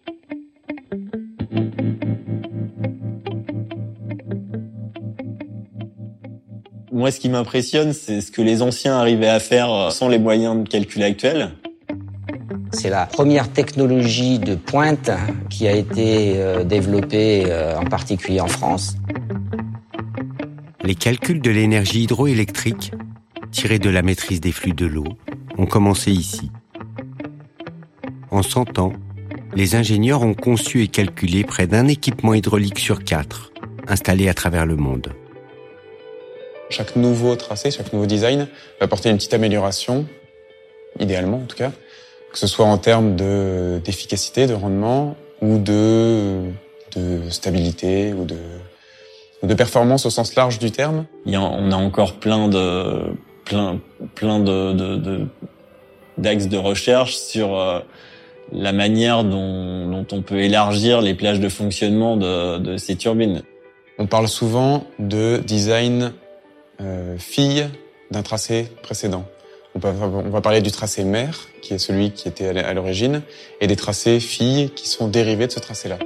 Moi, ce qui m'impressionne, c'est ce que les anciens arrivaient à faire sans les moyens de calcul actuels. C'est la première technologie de pointe qui a été euh, développée euh, en particulier en France. Les calculs de l'énergie hydroélectrique, tirés de la maîtrise des flux de l'eau, ont commencé ici. En cent ans, les ingénieurs ont conçu et calculé près d'un équipement hydraulique sur quatre, installé à travers le monde. Chaque nouveau tracé, chaque nouveau design va apporter une petite amélioration, idéalement en tout cas, que ce soit en termes de, d'efficacité, de rendement, ou de, de stabilité, ou de, ou de performance au sens large du terme. Il y a, on a encore plein de, plein, plein de, de, de d'axes de recherche sur euh, la manière dont, dont on peut élargir les plages de fonctionnement de, de ces turbines. On parle souvent de design euh, fille d'un tracé précédent. On va, on va parler du tracé mère, qui est celui qui était à l'origine, et des tracés filles qui sont dérivés de ce tracé-là.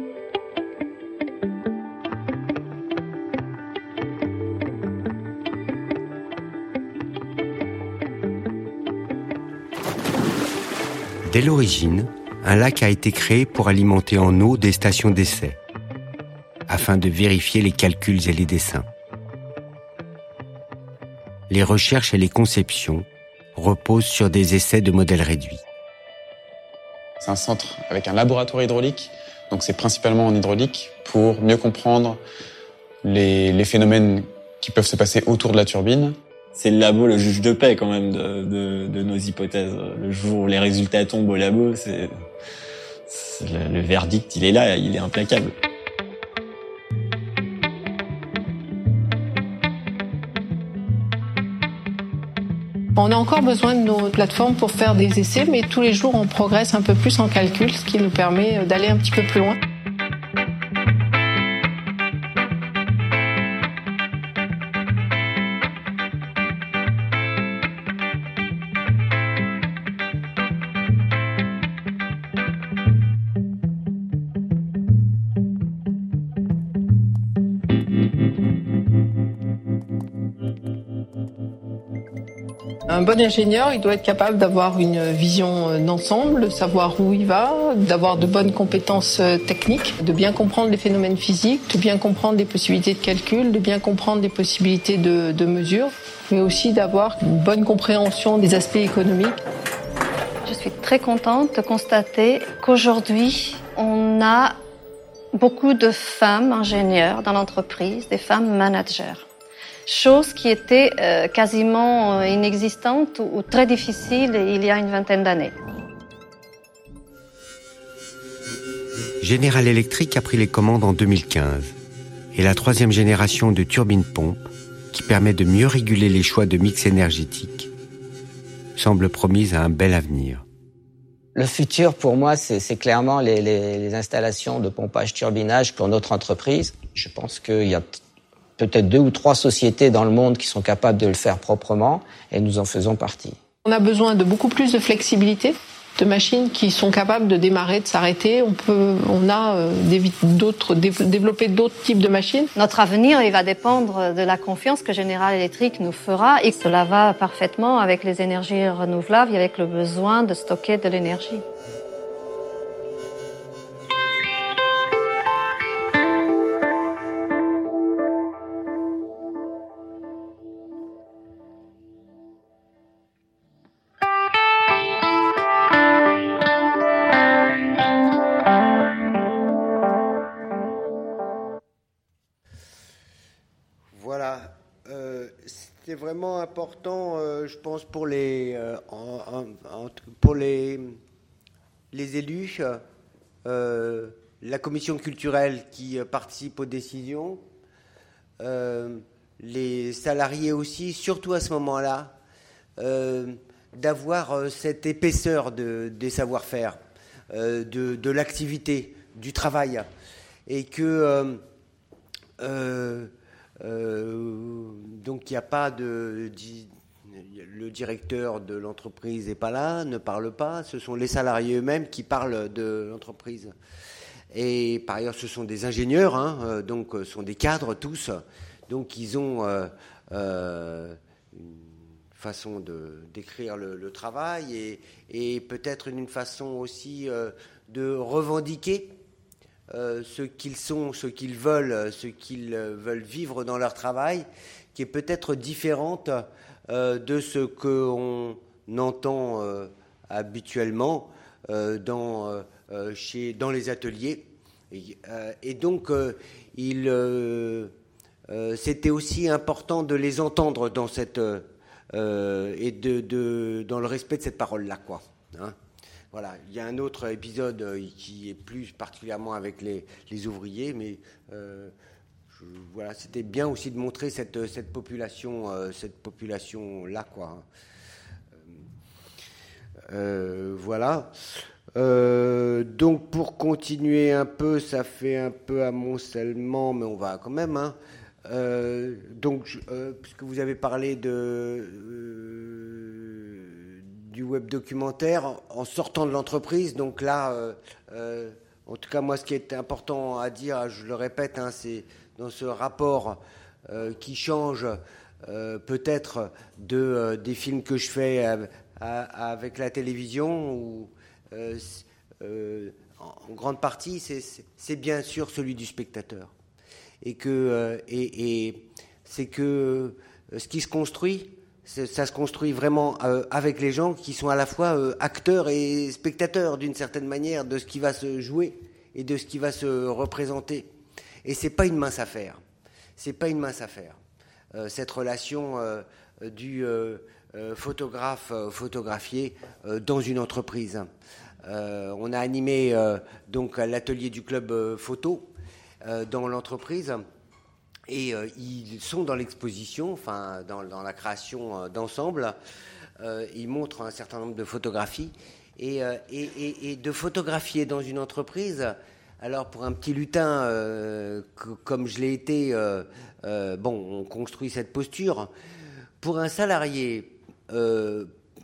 Dès l'origine, un lac a été créé pour alimenter en eau des stations d'essai, afin de vérifier les calculs et les dessins. Les recherches et les conceptions reposent sur des essais de modèles réduits. C'est un centre avec un laboratoire hydraulique, donc c'est principalement en hydraulique pour mieux comprendre les, les phénomènes qui peuvent se passer autour de la turbine. C'est le labo, le juge de paix quand même de, de, de nos hypothèses. Le jour où les résultats tombent au labo, c'est, c'est le, le verdict, il est là, il est implacable. On a encore besoin de nos plateformes pour faire des essais, mais tous les jours on progresse un peu plus en calcul, ce qui nous permet d'aller un petit peu plus loin. Un bon ingénieur, il doit être capable d'avoir une vision d'ensemble, de savoir où il va, d'avoir de bonnes compétences techniques, de bien comprendre les phénomènes physiques, de bien comprendre les possibilités de calcul, de bien comprendre les possibilités de, de mesure, mais aussi d'avoir une bonne compréhension des aspects économiques. Je suis très contente de constater qu'aujourd'hui, on a beaucoup de femmes ingénieurs dans l'entreprise, des femmes managers. Chose qui était euh, quasiment inexistante ou, ou très difficile il y a une vingtaine d'années. General Electric a pris les commandes en deux mille quinze et la troisième génération de turbines-pompes, qui permet de mieux réguler les choix de mix énergétique, semble promise à un bel avenir. Le futur, pour moi, c'est, c'est clairement les, les, les installations de pompage-turbinage pour notre entreprise. Je pense qu'il y a peut-être deux ou trois sociétés dans le monde qui sont capables de le faire proprement, et nous en faisons partie. On a besoin de beaucoup plus de flexibilité, de machines qui sont capables de démarrer, de s'arrêter. On peut, on a euh, d'autres, développé d'autres types de machines. Notre avenir, il va dépendre de la confiance que General Electric nous fera, et cela va parfaitement avec les énergies renouvelables et avec le besoin de stocker de l'énergie. C'est vraiment important, euh, je pense, pour les, euh, en, en, pour les, les élus, euh, la commission culturelle qui participe aux décisions, euh, les salariés aussi, surtout à ce moment-là, euh, d'avoir cette épaisseur de, des savoir-faire, euh, de, de l'activité, du travail, et que euh, euh, Euh, donc il n'y a pas de, le directeur de l'entreprise n'est pas là, ne parle pas, ce sont les salariés eux-mêmes qui parlent de l'entreprise. Et par ailleurs, ce sont des ingénieurs, hein, donc ce sont des cadres tous, donc ils ont euh, euh, une façon de décrire le, le travail et, et peut-être une façon aussi euh, de revendiquer Euh, ce qu'ils sont, ce qu'ils veulent, ce qu'ils veulent vivre dans leur travail, qui est peut-être différente euh, de ce qu'on entend euh, habituellement euh, dans, euh, chez, dans les ateliers. Et, euh, et donc, euh, il, euh, euh, c'était aussi important de les entendre dans cette, euh, et de, de, dans le respect de cette parole-là, quoi. Hein. Voilà, il y a un autre épisode qui est plus particulièrement avec les, les ouvriers, mais euh, je, voilà, c'était bien aussi de montrer cette, cette population, euh, cette population-là, quoi. Euh, voilà. Euh, donc pour continuer un peu, ça fait un peu amoncellement, mais on va quand même. Hein. Euh, donc, euh, puisque vous avez parlé de euh, du web documentaire en sortant de l'entreprise. Donc là, euh, euh, en tout cas, moi, ce qui est important à dire, je le répète, hein, c'est dans ce rapport euh, qui change euh, peut-être de, euh, des films que je fais à, à, avec la télévision, où euh, euh, en grande partie, c'est, c'est, c'est bien sûr celui du spectateur. Et que, euh, et, et c'est que euh, ce qui se construit, ça se construit vraiment euh, avec les gens qui sont à la fois euh, acteurs et spectateurs d'une certaine manière de ce qui va se jouer et de ce qui va se représenter. Et c'est pas une mince affaire. C'est pas une mince affaire. Euh, cette relation euh, du euh, euh, photographe euh, photographié euh, dans une entreprise. Euh, on a animé euh, donc l'atelier du club euh, photo euh, dans l'entreprise. Et euh, ils sont dans l'exposition, enfin dans, dans la création euh, d'ensemble. Euh, ils montrent un certain nombre de photographies. Et, euh, et, et, et de photographier dans une entreprise, alors pour un petit lutin euh, que, comme je l'ai été, euh, euh, bon, on construit cette posture. Pour un salarié, euh,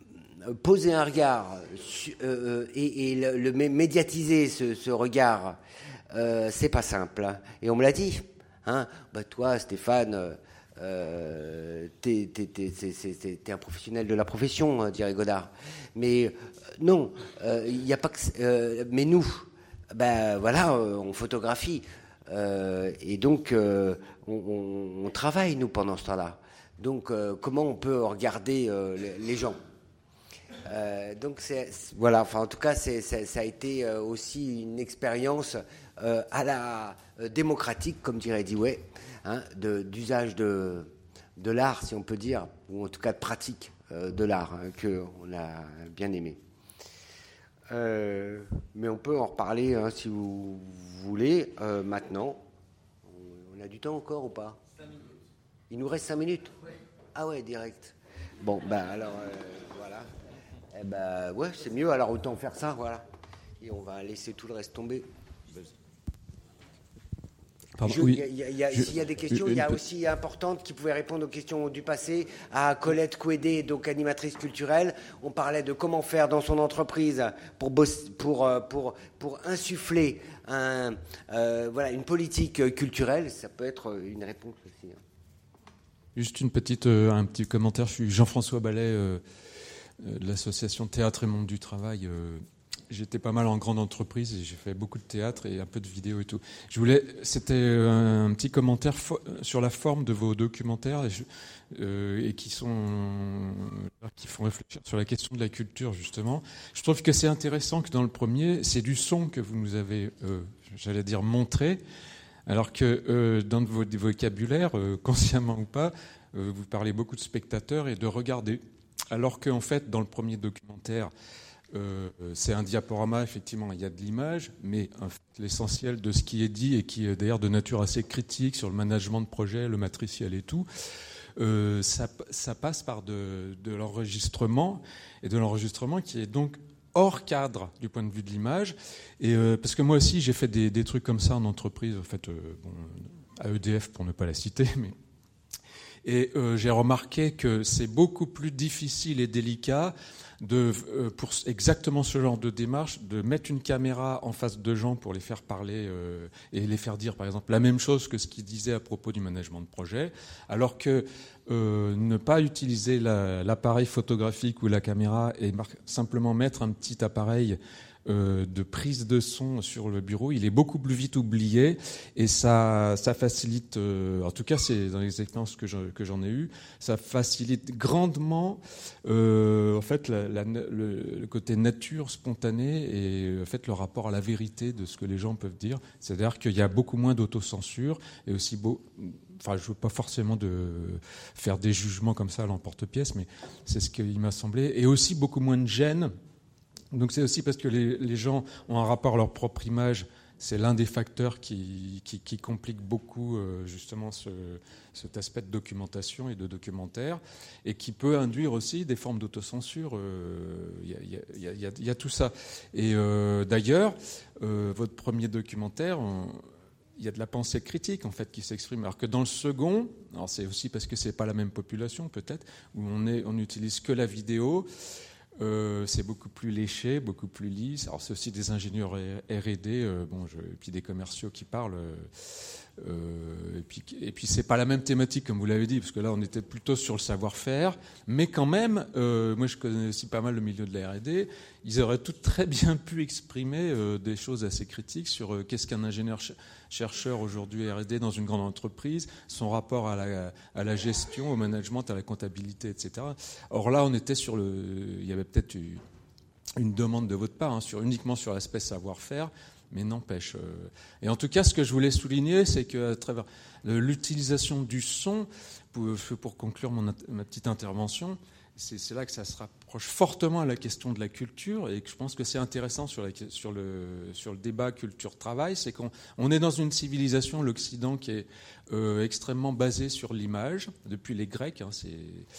poser un regard euh, et, et le, le médiatiser ce, ce regard, euh, c'est pas simple. Hein. Et on me l'a dit. Hein, bah toi, Stéphane, euh, t'es, t'es, t'es, t'es, t'es un professionnel de la profession, hein, dirait Godard. Mais euh, non, il euh, n'y a pas que. Euh, mais nous, ben voilà, on photographie euh, et donc euh, on, on, on travaille nous pendant ce temps-là. Donc euh, comment on peut regarder euh, les, les gens? Euh, donc c'est, c'est voilà, enfin en tout cas c'est, c'est, ça a été euh, aussi une expérience euh, à la euh, démocratique, comme dirait Dewey, hein, de, d'usage de, de l'art, si on peut dire, ou en tout cas de pratique euh, de l'art, hein, qu'on a bien aimé. Euh, mais on peut en reparler hein, si vous voulez euh, maintenant. On a du temps encore ou pas? cinq minutes. Il nous reste cinq minutes. Ouais. Ah ouais, direct. Bon, ben alors euh, voilà. Eh ben ouais, c'est mieux, alors autant faire ça, voilà. Et on va laisser tout le reste tomber. Pardon, je, oui. y a, y a, je, s'il y a des questions, il y a aussi importante qui pouvait répondre aux questions du passé à Colette Couédé, donc animatrice culturelle. On parlait de comment faire dans son entreprise pour bosser, pour pour pour insuffler un euh, voilà une politique culturelle. Ça peut être une réponse aussi. Hein. Juste une petite euh, un petit commentaire. Je suis Jean-François Ballet. Euh, de l'association Théâtre et Monde du Travail. Euh, j'étais pas mal en grande entreprise et j'ai fait beaucoup de théâtre et un peu de vidéo et tout. Je voulais, c'était un, un petit commentaire fo- sur la forme de vos documentaires et, je, euh, et qui sont qui font réfléchir sur la question de la culture justement. Je trouve que c'est intéressant que dans le premier, c'est du son que vous nous avez, euh, j'allais dire, montré, alors que euh, dans votre vocabulaire, euh, consciemment ou pas, euh, vous parlez beaucoup de spectateurs et de regarder. Alors qu'en fait, dans le premier documentaire, euh, c'est un diaporama, effectivement, il y a de l'image, mais en fait, l'essentiel de ce qui est dit et qui est d'ailleurs de nature assez critique sur le management de projet, le matriciel et tout, euh, ça, ça passe par de, de l'enregistrement, et de l'enregistrement qui est donc hors cadre du point de vue de l'image. Et euh, parce que moi aussi, j'ai fait des, des trucs comme ça en entreprise, en fait, euh, bon, à E D F pour ne pas la citer, mais... Et euh, j'ai remarqué que c'est beaucoup plus difficile et délicat de, euh, pour exactement ce genre de démarche, de mettre une caméra en face de gens pour les faire parler euh, et les faire dire, par exemple, la même chose que ce qu'ils disaient à propos du management de projet, alors que euh, ne pas utiliser la, l'appareil photographique ou la caméra et mar- simplement mettre un petit appareil Euh, de prise de son sur le bureau, il est beaucoup plus vite oublié et ça, ça facilite, euh, en tout cas c'est dans les expériences que, je, que j'en ai eues, ça facilite grandement euh, en fait la, la, le, le côté nature spontanée et en fait le rapport à la vérité de ce que les gens peuvent dire. C'est-à-dire qu'il y a beaucoup moins d'autocensure et aussi beau. Enfin, je veux pas forcément de faire des jugements comme ça à l'emporte-pièce, mais c'est ce qu'il m'a semblé, et aussi beaucoup moins de gêne. Donc c'est aussi parce que les, les gens ont un rapport à leur propre image. C'est l'un des facteurs qui, qui, qui complique beaucoup euh, justement ce, cet aspect de documentation et de documentaire, et qui peut induire aussi des formes d'autocensure. Il y, y, y, y, y a tout ça. Et euh, d'ailleurs, euh, votre premier documentaire, il y a de la pensée critique en fait qui s'exprime, alors que dans le second, alors c'est aussi parce que c'est pas la même population peut-être, où on est, on n'utilise que la vidéo. Euh, c'est beaucoup plus léché, beaucoup plus lisse. Alors c'est aussi des ingénieurs R et D, euh, bon, je, et puis des commerciaux qui parlent. Euh, et puis, et puis c'est pas la même thématique comme vous l'avez dit, parce que là on était plutôt sur le savoir-faire, mais quand même, euh, moi je connais aussi pas mal le milieu de la R et D. Ils auraient tout très bien pu exprimer euh, des choses assez critiques sur euh, qu'est-ce qu'un ingénieur ch- chercheur aujourd'hui R et D dans une grande entreprise, son rapport à la, à la gestion, au management, à la comptabilité, et cetera. Or là, on était sur le, il y avait peut-être une, une demande de votre part, hein, sur, uniquement sur l'aspect savoir-faire, mais n'empêche. Euh, et en tout cas, ce que je voulais souligner, c'est qu'à travers l'utilisation du son, pour, pour conclure mon, ma petite intervention, C'est, c'est là que ça se rapproche fortement à la question de la culture, et que je pense que c'est intéressant sur, la, sur, le, sur le débat culture-travail, c'est qu'on on est dans une civilisation, l'Occident, qui est euh, extrêmement basée sur l'image, depuis les Grecs, hein, c'est,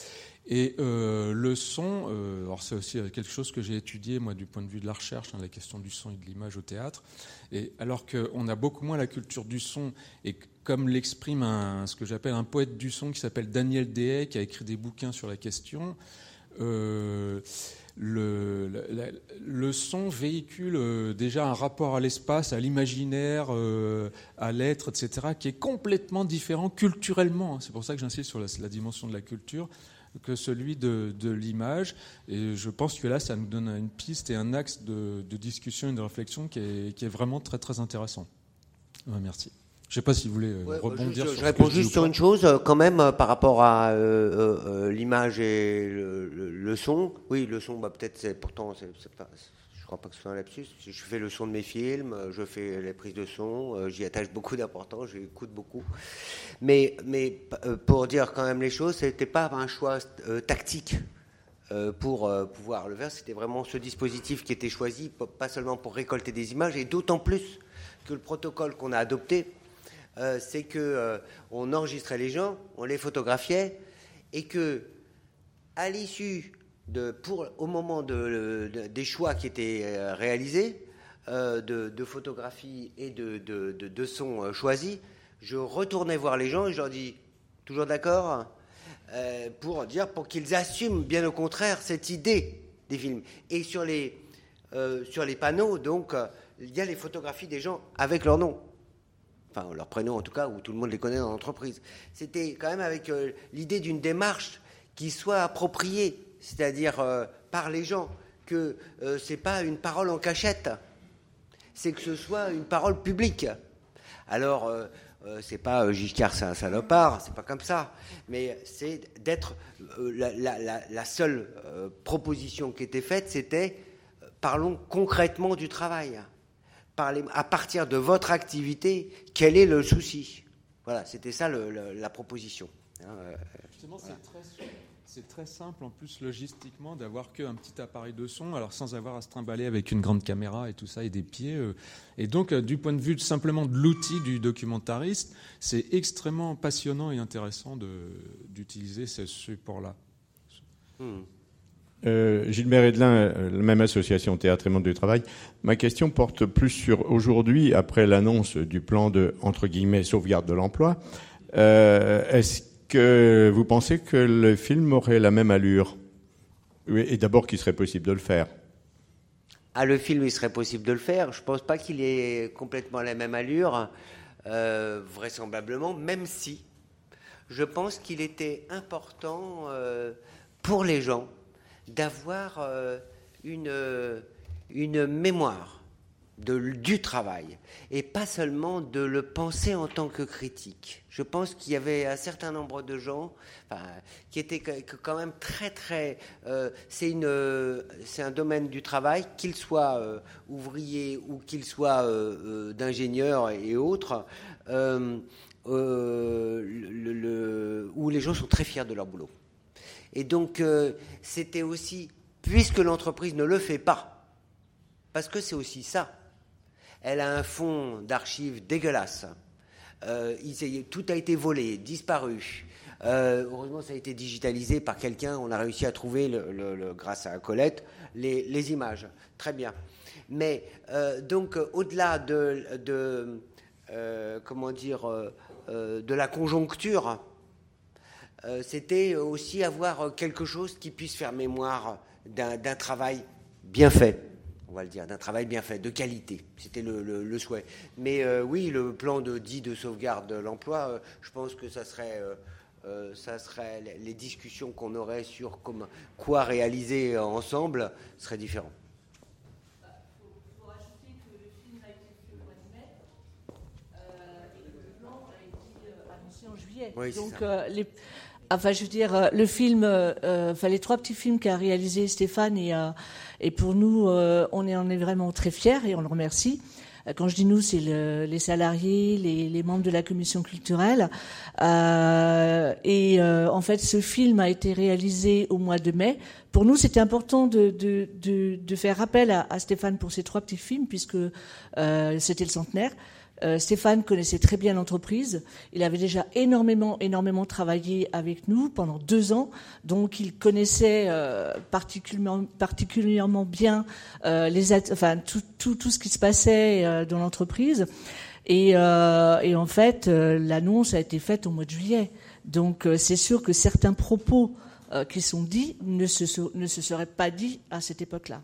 et euh, le son, euh, alors c'est aussi quelque chose que j'ai étudié, moi, du point de vue de la recherche, hein, la question du son et de l'image au théâtre, et alors qu'on a beaucoup moins la culture du son, et comme l'exprime un, ce que j'appelle un poète du son qui s'appelle Daniel Dehaye, qui a écrit des bouquins sur la question, euh, le, la, le son véhicule euh, déjà un rapport à l'espace, à l'imaginaire, euh, à l'être, et cetera, qui est complètement différent culturellement. C'est pour ça que j'insiste sur la, la dimension de la culture, que celui de, de l'image. Et je pense que là, ça nous donne une piste et un axe de, de discussion et de réflexion qui est, qui est vraiment très, très intéressant. Ouais, merci. Je ne sais pas si vous voulez euh, ouais, rebondir. Je, je, je réponds juste sur une chose, euh, quand même, euh, par rapport à euh, euh, l'image et le, le, le son. Oui, le son, bah, peut-être, c'est pourtant, c'est, c'est pas, je ne crois pas que ce soit un lapsus. Je fais le son de mes films, je fais les prises de son, euh, j'y attache beaucoup d'importance, j'écoute beaucoup. Mais, mais euh, pour dire quand même les choses, ce n'était pas un choix euh, tactique. Euh, pour euh, pouvoir le faire, c'était vraiment ce dispositif qui était choisi, pas seulement pour récolter des images, et d'autant plus que le protocole qu'on a adopté, Euh, c'est que euh, on enregistrait les gens, on les photographiait, et que à l'issue de, pour au moment de, de, des choix qui étaient euh, réalisés, euh, de, de photographies et de, de, de, de sons euh, choisis, je retournais voir les gens et je leur dis toujours d'accord, euh, pour dire pour qu'ils assument bien au contraire cette idée des films. Et sur les euh, sur les panneaux, donc euh, il y a les photographies des gens avec leur nom. Enfin, leur prénom en tout cas, où tout le monde les connaît dans l'entreprise. C'était quand même avec euh, l'idée d'une démarche qui soit appropriée, c'est-à-dire euh, par les gens, que euh, c'est pas une parole en cachette, c'est que ce soit une parole publique. Alors, euh, euh, c'est pas euh, Giscard c'est un salopard, c'est pas comme ça, mais c'est d'être euh, la, la, la, la seule euh, proposition qui était faite, c'était euh, parlons concrètement du travail. Parlez, à partir de votre activité, quel est le souci? Voilà, c'était ça le, le, la proposition. Justement, voilà. c'est, très, c'est très simple, en plus, logistiquement, d'avoir qu'un petit appareil de son, alors sans avoir à se trimballer avec une grande caméra et tout ça, et des pieds. Euh, et donc, euh, du point de vue de, simplement de l'outil du documentariste, c'est extrêmement passionnant et intéressant de, d'utiliser ce support-là. Hmm. Euh, Gilbert Edelin, la même association Théâtre et Monde du Travail. Ma question porte plus sur aujourd'hui, après l'annonce du plan de, entre guillemets, sauvegarde de l'emploi. Euh, est-ce que vous pensez que le film aurait la même allure? Et d'abord, qu'il serait possible de le faire? Ah, le film, il serait possible de le faire. Je ne pense pas qu'il ait complètement la même allure, euh, vraisemblablement, même si je pense qu'il était important euh, pour les gens d'avoir euh, une, euh, une mémoire de, du travail et pas seulement de le penser en tant que critique. Je pense qu'il y avait un certain nombre de gens enfin, qui étaient quand même très très... Euh, c'est, une, c'est un domaine du travail, qu'il soit euh, ouvrier ou qu'il soit euh, euh, d'ingénieur et autres, euh, euh, le, le, où les gens sont très fiers de leur boulot. Et donc, euh, c'était aussi, puisque l'entreprise ne le fait pas, parce que c'est aussi ça, elle a un fonds d'archives dégueulasse, euh, il, tout a été volé, disparu, euh, heureusement ça a été digitalisé par quelqu'un, on a réussi à trouver, le, le, le, grâce à Colette, les, les images, très bien. Mais, euh, donc, au-delà de, de euh, comment dire, euh, de la conjoncture, euh, c'était aussi avoir quelque chose qui puisse faire mémoire d'un, d'un travail bien fait, on va le dire, d'un travail bien fait, de qualité. C'était le, le, le souhait. Mais euh, oui, le plan de dit de sauvegarde de l'emploi, euh, je pense que ça serait... Euh, Euh, ça serait les discussions qu'on aurait sur comment, quoi réaliser ensemble seraient différents. Il faut rajouter que le film a été fait au mois de mai euh, et que le plan a été annoncé en juillet. Oui, donc, euh, les, enfin, je veux dire, le film, euh, enfin, les trois petits films qu'a réalisé Stéphane et, euh, et pour nous, euh, on est, on est vraiment très fiers et on le remercie. Quand je dis nous, c'est le, les salariés, les, les membres de la commission culturelle. Euh, et euh, en fait, ce film a été réalisé au mois de mai. Pour nous, c'était important de, de, de, de faire appel à, à Stéphane pour ces trois petits films, puisque euh, c'était le centenaire. Euh, Stéphane connaissait très bien l'entreprise. Il avait déjà énormément, énormément travaillé avec nous pendant deux ans. Donc, il connaissait euh, particulièrement, particulièrement bien euh, les, enfin, tout, tout, tout ce qui se passait euh, dans l'entreprise. Et, euh, et en fait, euh, l'annonce a été faite au mois de juillet. Donc, euh, c'est sûr que certains propos euh, qui sont dits ne se, ne se seraient pas dits à cette époque-là.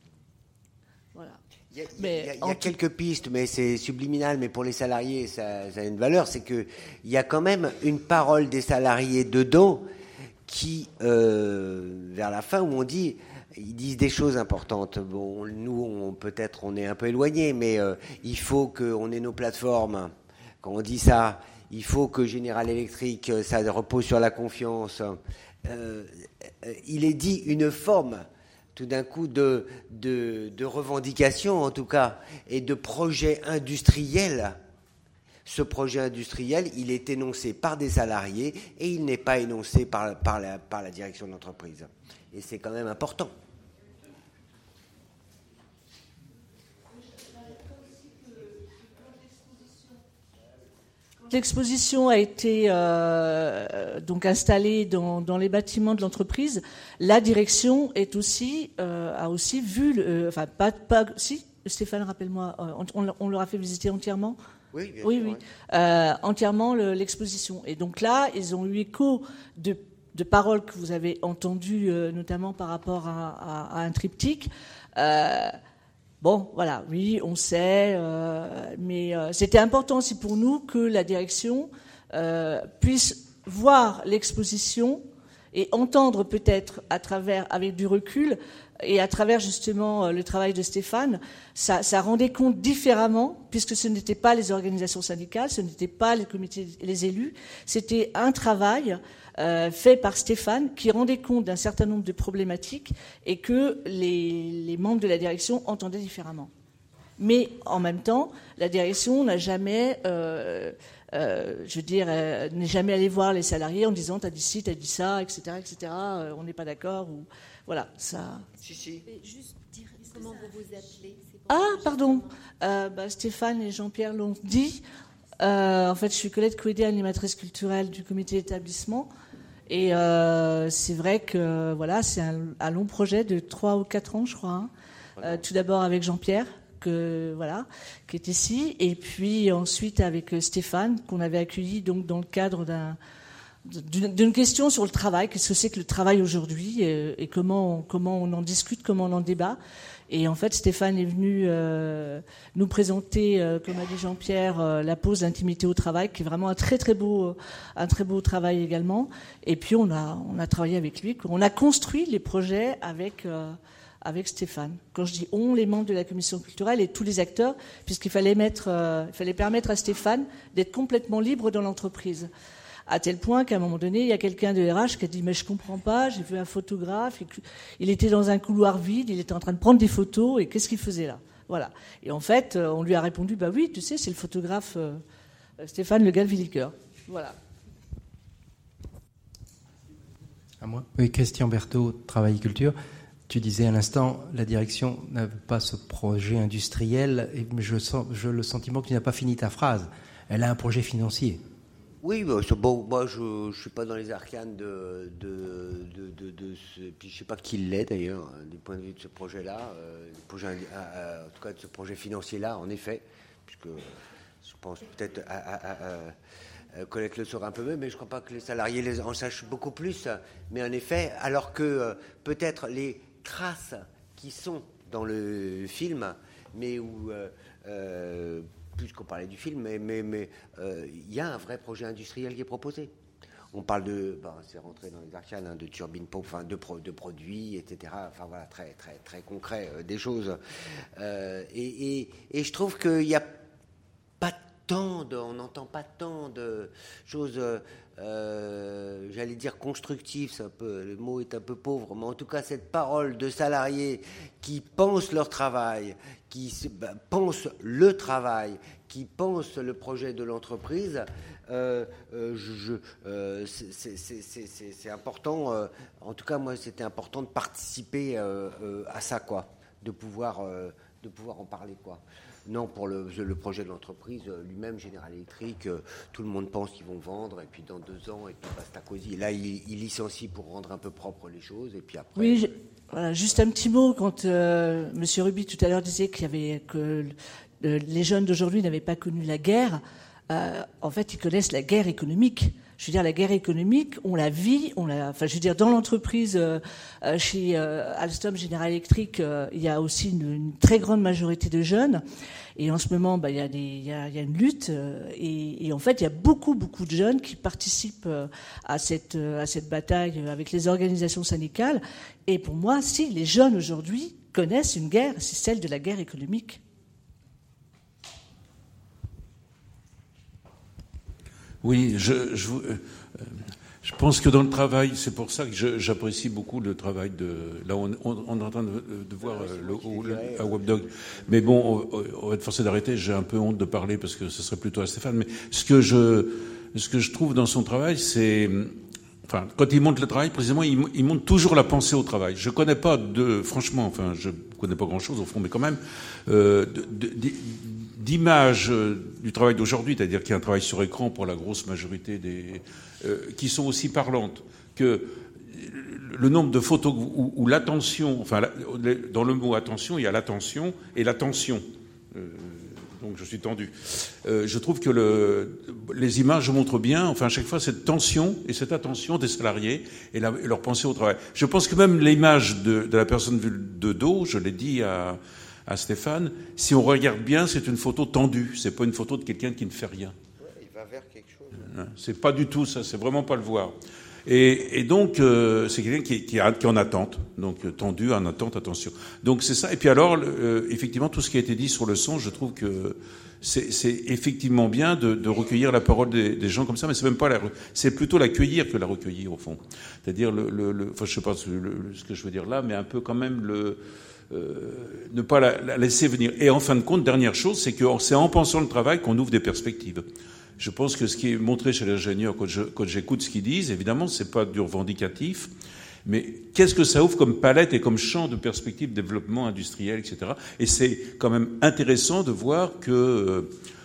Voilà. Il y a, mais il y a, il y a quelques pistes, mais c'est subliminal, mais pour les salariés, ça, ça a une valeur. C'est qu'il y a quand même une parole des salariés dedans qui, euh, vers la fin, où on dit, ils disent des choses importantes. Bon, nous, on, peut-être, on est un peu éloignés, mais euh, il faut qu'on ait nos plateformes. Quand on dit ça, il faut que General Electric, ça repose sur la confiance. Euh, il est dit une forme tout d'un coup de, de, de revendications, en tout cas, et de projet industriel. Ce projet industriel, il est énoncé par des salariés et il n'est pas énoncé par, par, la, par la direction de l'entreprise. Et c'est quand même important. L'exposition a été euh, donc installée dans, dans les bâtiments de l'entreprise. La direction est aussi euh, a aussi vu, le, enfin pas pas si Stéphane, rappelle-moi, on, on, on leur a fait visiter entièrement. Oui, bien oui, sûr, oui, oui. Euh, entièrement le, l'exposition. Et donc là, ils ont eu écho de, de paroles que vous avez entendues, euh, notamment par rapport à, à, à un triptyque. Euh, Bon, voilà, oui, on sait, euh, mais euh, c'était important aussi pour nous que la direction euh, puisse voir l'exposition et entendre peut-être à travers, avec du recul, et à travers justement le travail de Stéphane, ça, ça rendait compte différemment, puisque ce n'étaient pas les organisations syndicales, ce n'étaient pas les comités, les élus, c'était un travail euh, fait par Stéphane qui rendait compte d'un certain nombre de problématiques et que les, les membres de la direction entendaient différemment. Mais en même temps, la direction n'a jamais, euh, euh, je veux dire, euh, n'est jamais allé voir les salariés en disant t'as dit ci, t'as dit ça, et cetera, et cetera. Euh, on n'est pas d'accord ou voilà ça. Si si. Juste dire comment vous vous appelez. Ah pardon. Euh, bah, Stéphane et Jean-Pierre l'ont dit. Euh, en fait, je suis Colette Couédé, animatrice culturelle du comité d'établissement. Et euh, c'est vrai que voilà, c'est un, un long projet de trois ou quatre ans, je crois. Hein. Euh, tout d'abord avec Jean-Pierre. Que, voilà, qui est ici, et puis ensuite avec Stéphane, qu'on avait accueilli donc dans le cadre d'un, d'une, d'une question sur le travail, qu'est-ce que c'est que le travail aujourd'hui, et, et comment, on, comment on en discute, comment on en débat. Et en fait, Stéphane est venu euh, nous présenter, euh, comme a dit Jean-Pierre, euh, la pause d'intimité au travail, qui est vraiment un très très beau, un très beau travail également. Et puis on a, on a travaillé avec lui, on a construit les projets avec. Euh, avec Stéphane. Quand je dis on, les membres de la commission culturelle et tous les acteurs, puisqu'il fallait mettre, euh, il fallait permettre à Stéphane d'être complètement libre dans l'entreprise. À tel point qu'à un moment donné, il y a quelqu'un de R H qui a dit mais je comprends pas, j'ai vu un photographe, il était dans un couloir vide, il était en train de prendre des photos et qu'est-ce qu'il faisait là? Voilà. Et en fait, on lui a répondu bah oui, tu sais, c'est le photographe euh, Stéphane Le Gall-Villiqueur. Voilà. À moi. Oui, Christian Berthaud, Travail et Culture. Tu disais à l'instant, la direction n'a pas ce projet industriel, et je sens je, le sentiment que tu n'as pas fini ta phrase. Elle a un projet financier. Oui, bah, c'est bon, moi je ne suis pas dans les arcanes de, de, de, de, de ce... Puis je ne sais pas qui l'est d'ailleurs, du point de vue de ce projet-là, euh, projet, euh, en tout cas de ce projet financier-là, en effet, puisque je pense peut-être à, à, à, Colette le saura un peu mieux, mais je ne crois pas que les salariés les en sachent beaucoup plus. Mais en effet, alors que euh, peut-être les traces qui sont dans le film, mais où, euh, euh, puisqu'on parlait du film, mais il mais, mais, euh, y a un vrai projet industriel qui est proposé. On parle de, ben, c'est rentré dans les arcanes, hein, de turbines, enfin de, pro, de produits, et cetera. Enfin voilà, très très très concret, euh, des choses. Euh, et, et, et je trouve qu'il n'y a pas tant de, on n'entend pas tant de choses, euh, j'allais dire constructives. Ça peut, le mot est un peu pauvre, mais en tout cas cette parole de salariés qui pensent leur travail, qui ben, pensent le travail, qui pensent le projet de l'entreprise. Euh, euh, je, euh, c'est, c'est, c'est, c'est, c'est important. Euh, en tout cas, moi, c'était important de participer euh, euh, à ça, quoi, de pouvoir, euh, de pouvoir en parler, quoi. Non, pour le, le projet de l'entreprise lui-même, General Electric, euh, tout le monde pense qu'ils vont vendre, et puis dans deux ans, et puis basta cosy. Là, ils il licencient pour rendre un peu propre les choses, et puis après. Oui, je, voilà, juste un petit mot quand euh, Monsieur Ruby tout à l'heure disait qu'il y avait que le, les jeunes d'aujourd'hui n'avaient pas connu la guerre. Euh, en fait, ils connaissent la guerre économique. Je veux dire, la guerre économique, on la vit, on la. Enfin, je veux dire, dans l'entreprise, euh, chez euh, Alstom, General Electric, euh, il y a aussi une, une très grande majorité de jeunes. Et en ce moment, bah, il y a des, il y a, il y a une lutte. Euh, et, et en fait, il y a beaucoup, beaucoup de jeunes qui participent euh, à cette, euh, à cette bataille avec les organisations syndicales. Et pour moi, si les jeunes aujourd'hui connaissent une guerre, c'est celle de la guerre économique. Oui, je, je, euh, je pense que dans le travail, c'est pour ça que je, j'apprécie beaucoup le travail de. Là, on, on, on est en train de, de voir euh, le, le, à WebDog. Mais bon, on, on va être forcé d'arrêter. J'ai un peu honte de parler parce que ce serait plutôt à Stéphane. Mais ce que je, ce que je trouve dans son travail, c'est. Enfin, quand il montre le travail, précisément, il, il montre toujours la pensée au travail. Je connais pas de. Franchement, enfin, je connais pas grand-chose au fond, mais quand même. Euh, de, de, de, d'images du travail d'aujourd'hui, c'est-à-dire qu'il y a un travail sur écran pour la grosse majorité des... Euh, qui sont aussi parlantes, que le nombre de photos où, où l'attention, enfin, dans le mot attention, il y a l'attention et l'attention. Euh, donc je suis tendu. Euh, je trouve que le, les images montrent bien, enfin, à chaque fois, cette tension et cette attention des salariés et, la, et leur pensée au travail. Je pense que même l'image de, de la personne vue de dos, je l'ai dit à... à Stéphane, si on regarde bien, c'est une photo tendue. C'est pas une photo de quelqu'un qui ne fait rien. Ouais, il va vers quelque chose. C'est pas du tout ça. C'est vraiment pas le voir. Et, et donc, euh, c'est quelqu'un qui, qui, qui est en attente. Donc, tendu, en attente, attention. Donc, c'est ça. Et puis alors, euh, effectivement, tout ce qui a été dit sur le son, je trouve que c'est, c'est effectivement bien de, de recueillir la parole des, des gens comme ça, mais c'est même pas la, c'est plutôt l'accueillir que la recueillir, au fond. C'est-à-dire le, le, le enfin, je sais pas ce, le, ce que je veux dire là, mais un peu quand même le, Euh, ne pas la, la laisser venir. Et en fin de compte, dernière chose, c'est que c'est en pensant le travail qu'on ouvre des perspectives. Je pense que ce qui est montré chez les ingénieurs, quand, je, quand j'écoute ce qu'ils disent, évidemment, c'est pas du revendicatif, mais qu'est-ce que ça ouvre comme palette et comme champ de perspectives de développement industriel, et cetera. Et c'est quand même intéressant de voir que, euh,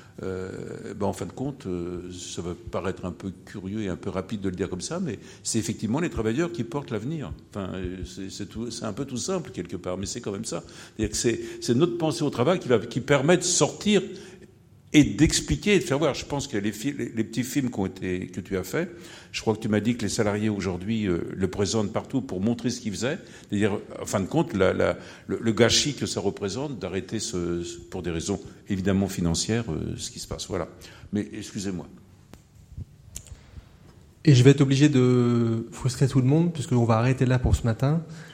euh, ben en fin de compte, euh, ça va paraître un peu curieux et un peu rapide de le dire comme ça, mais c'est effectivement les travailleurs qui portent l'avenir. Enfin, c'est, c'est, tout, c'est un peu tout simple quelque part, mais c'est quand même ça. C'est-à-dire que c'est, c'est notre pensée au travail qui, va, qui permet de sortir et d'expliquer et de faire voir. Je pense que les, fi- les, les petits films qui ont été, que tu as faits, je crois que tu m'as dit que les salariés aujourd'hui euh, le présentent partout pour montrer ce qu'ils faisaient. C'est-à-dire, en fin de compte, la, la, le, le gâchis que ça représente d'arrêter, ce, pour des raisons évidemment financières, euh, ce qui se passe. Voilà. Mais excusez-moi. Et je vais être obligé de frustrer tout le monde, puisqu'on va arrêter là pour ce matin.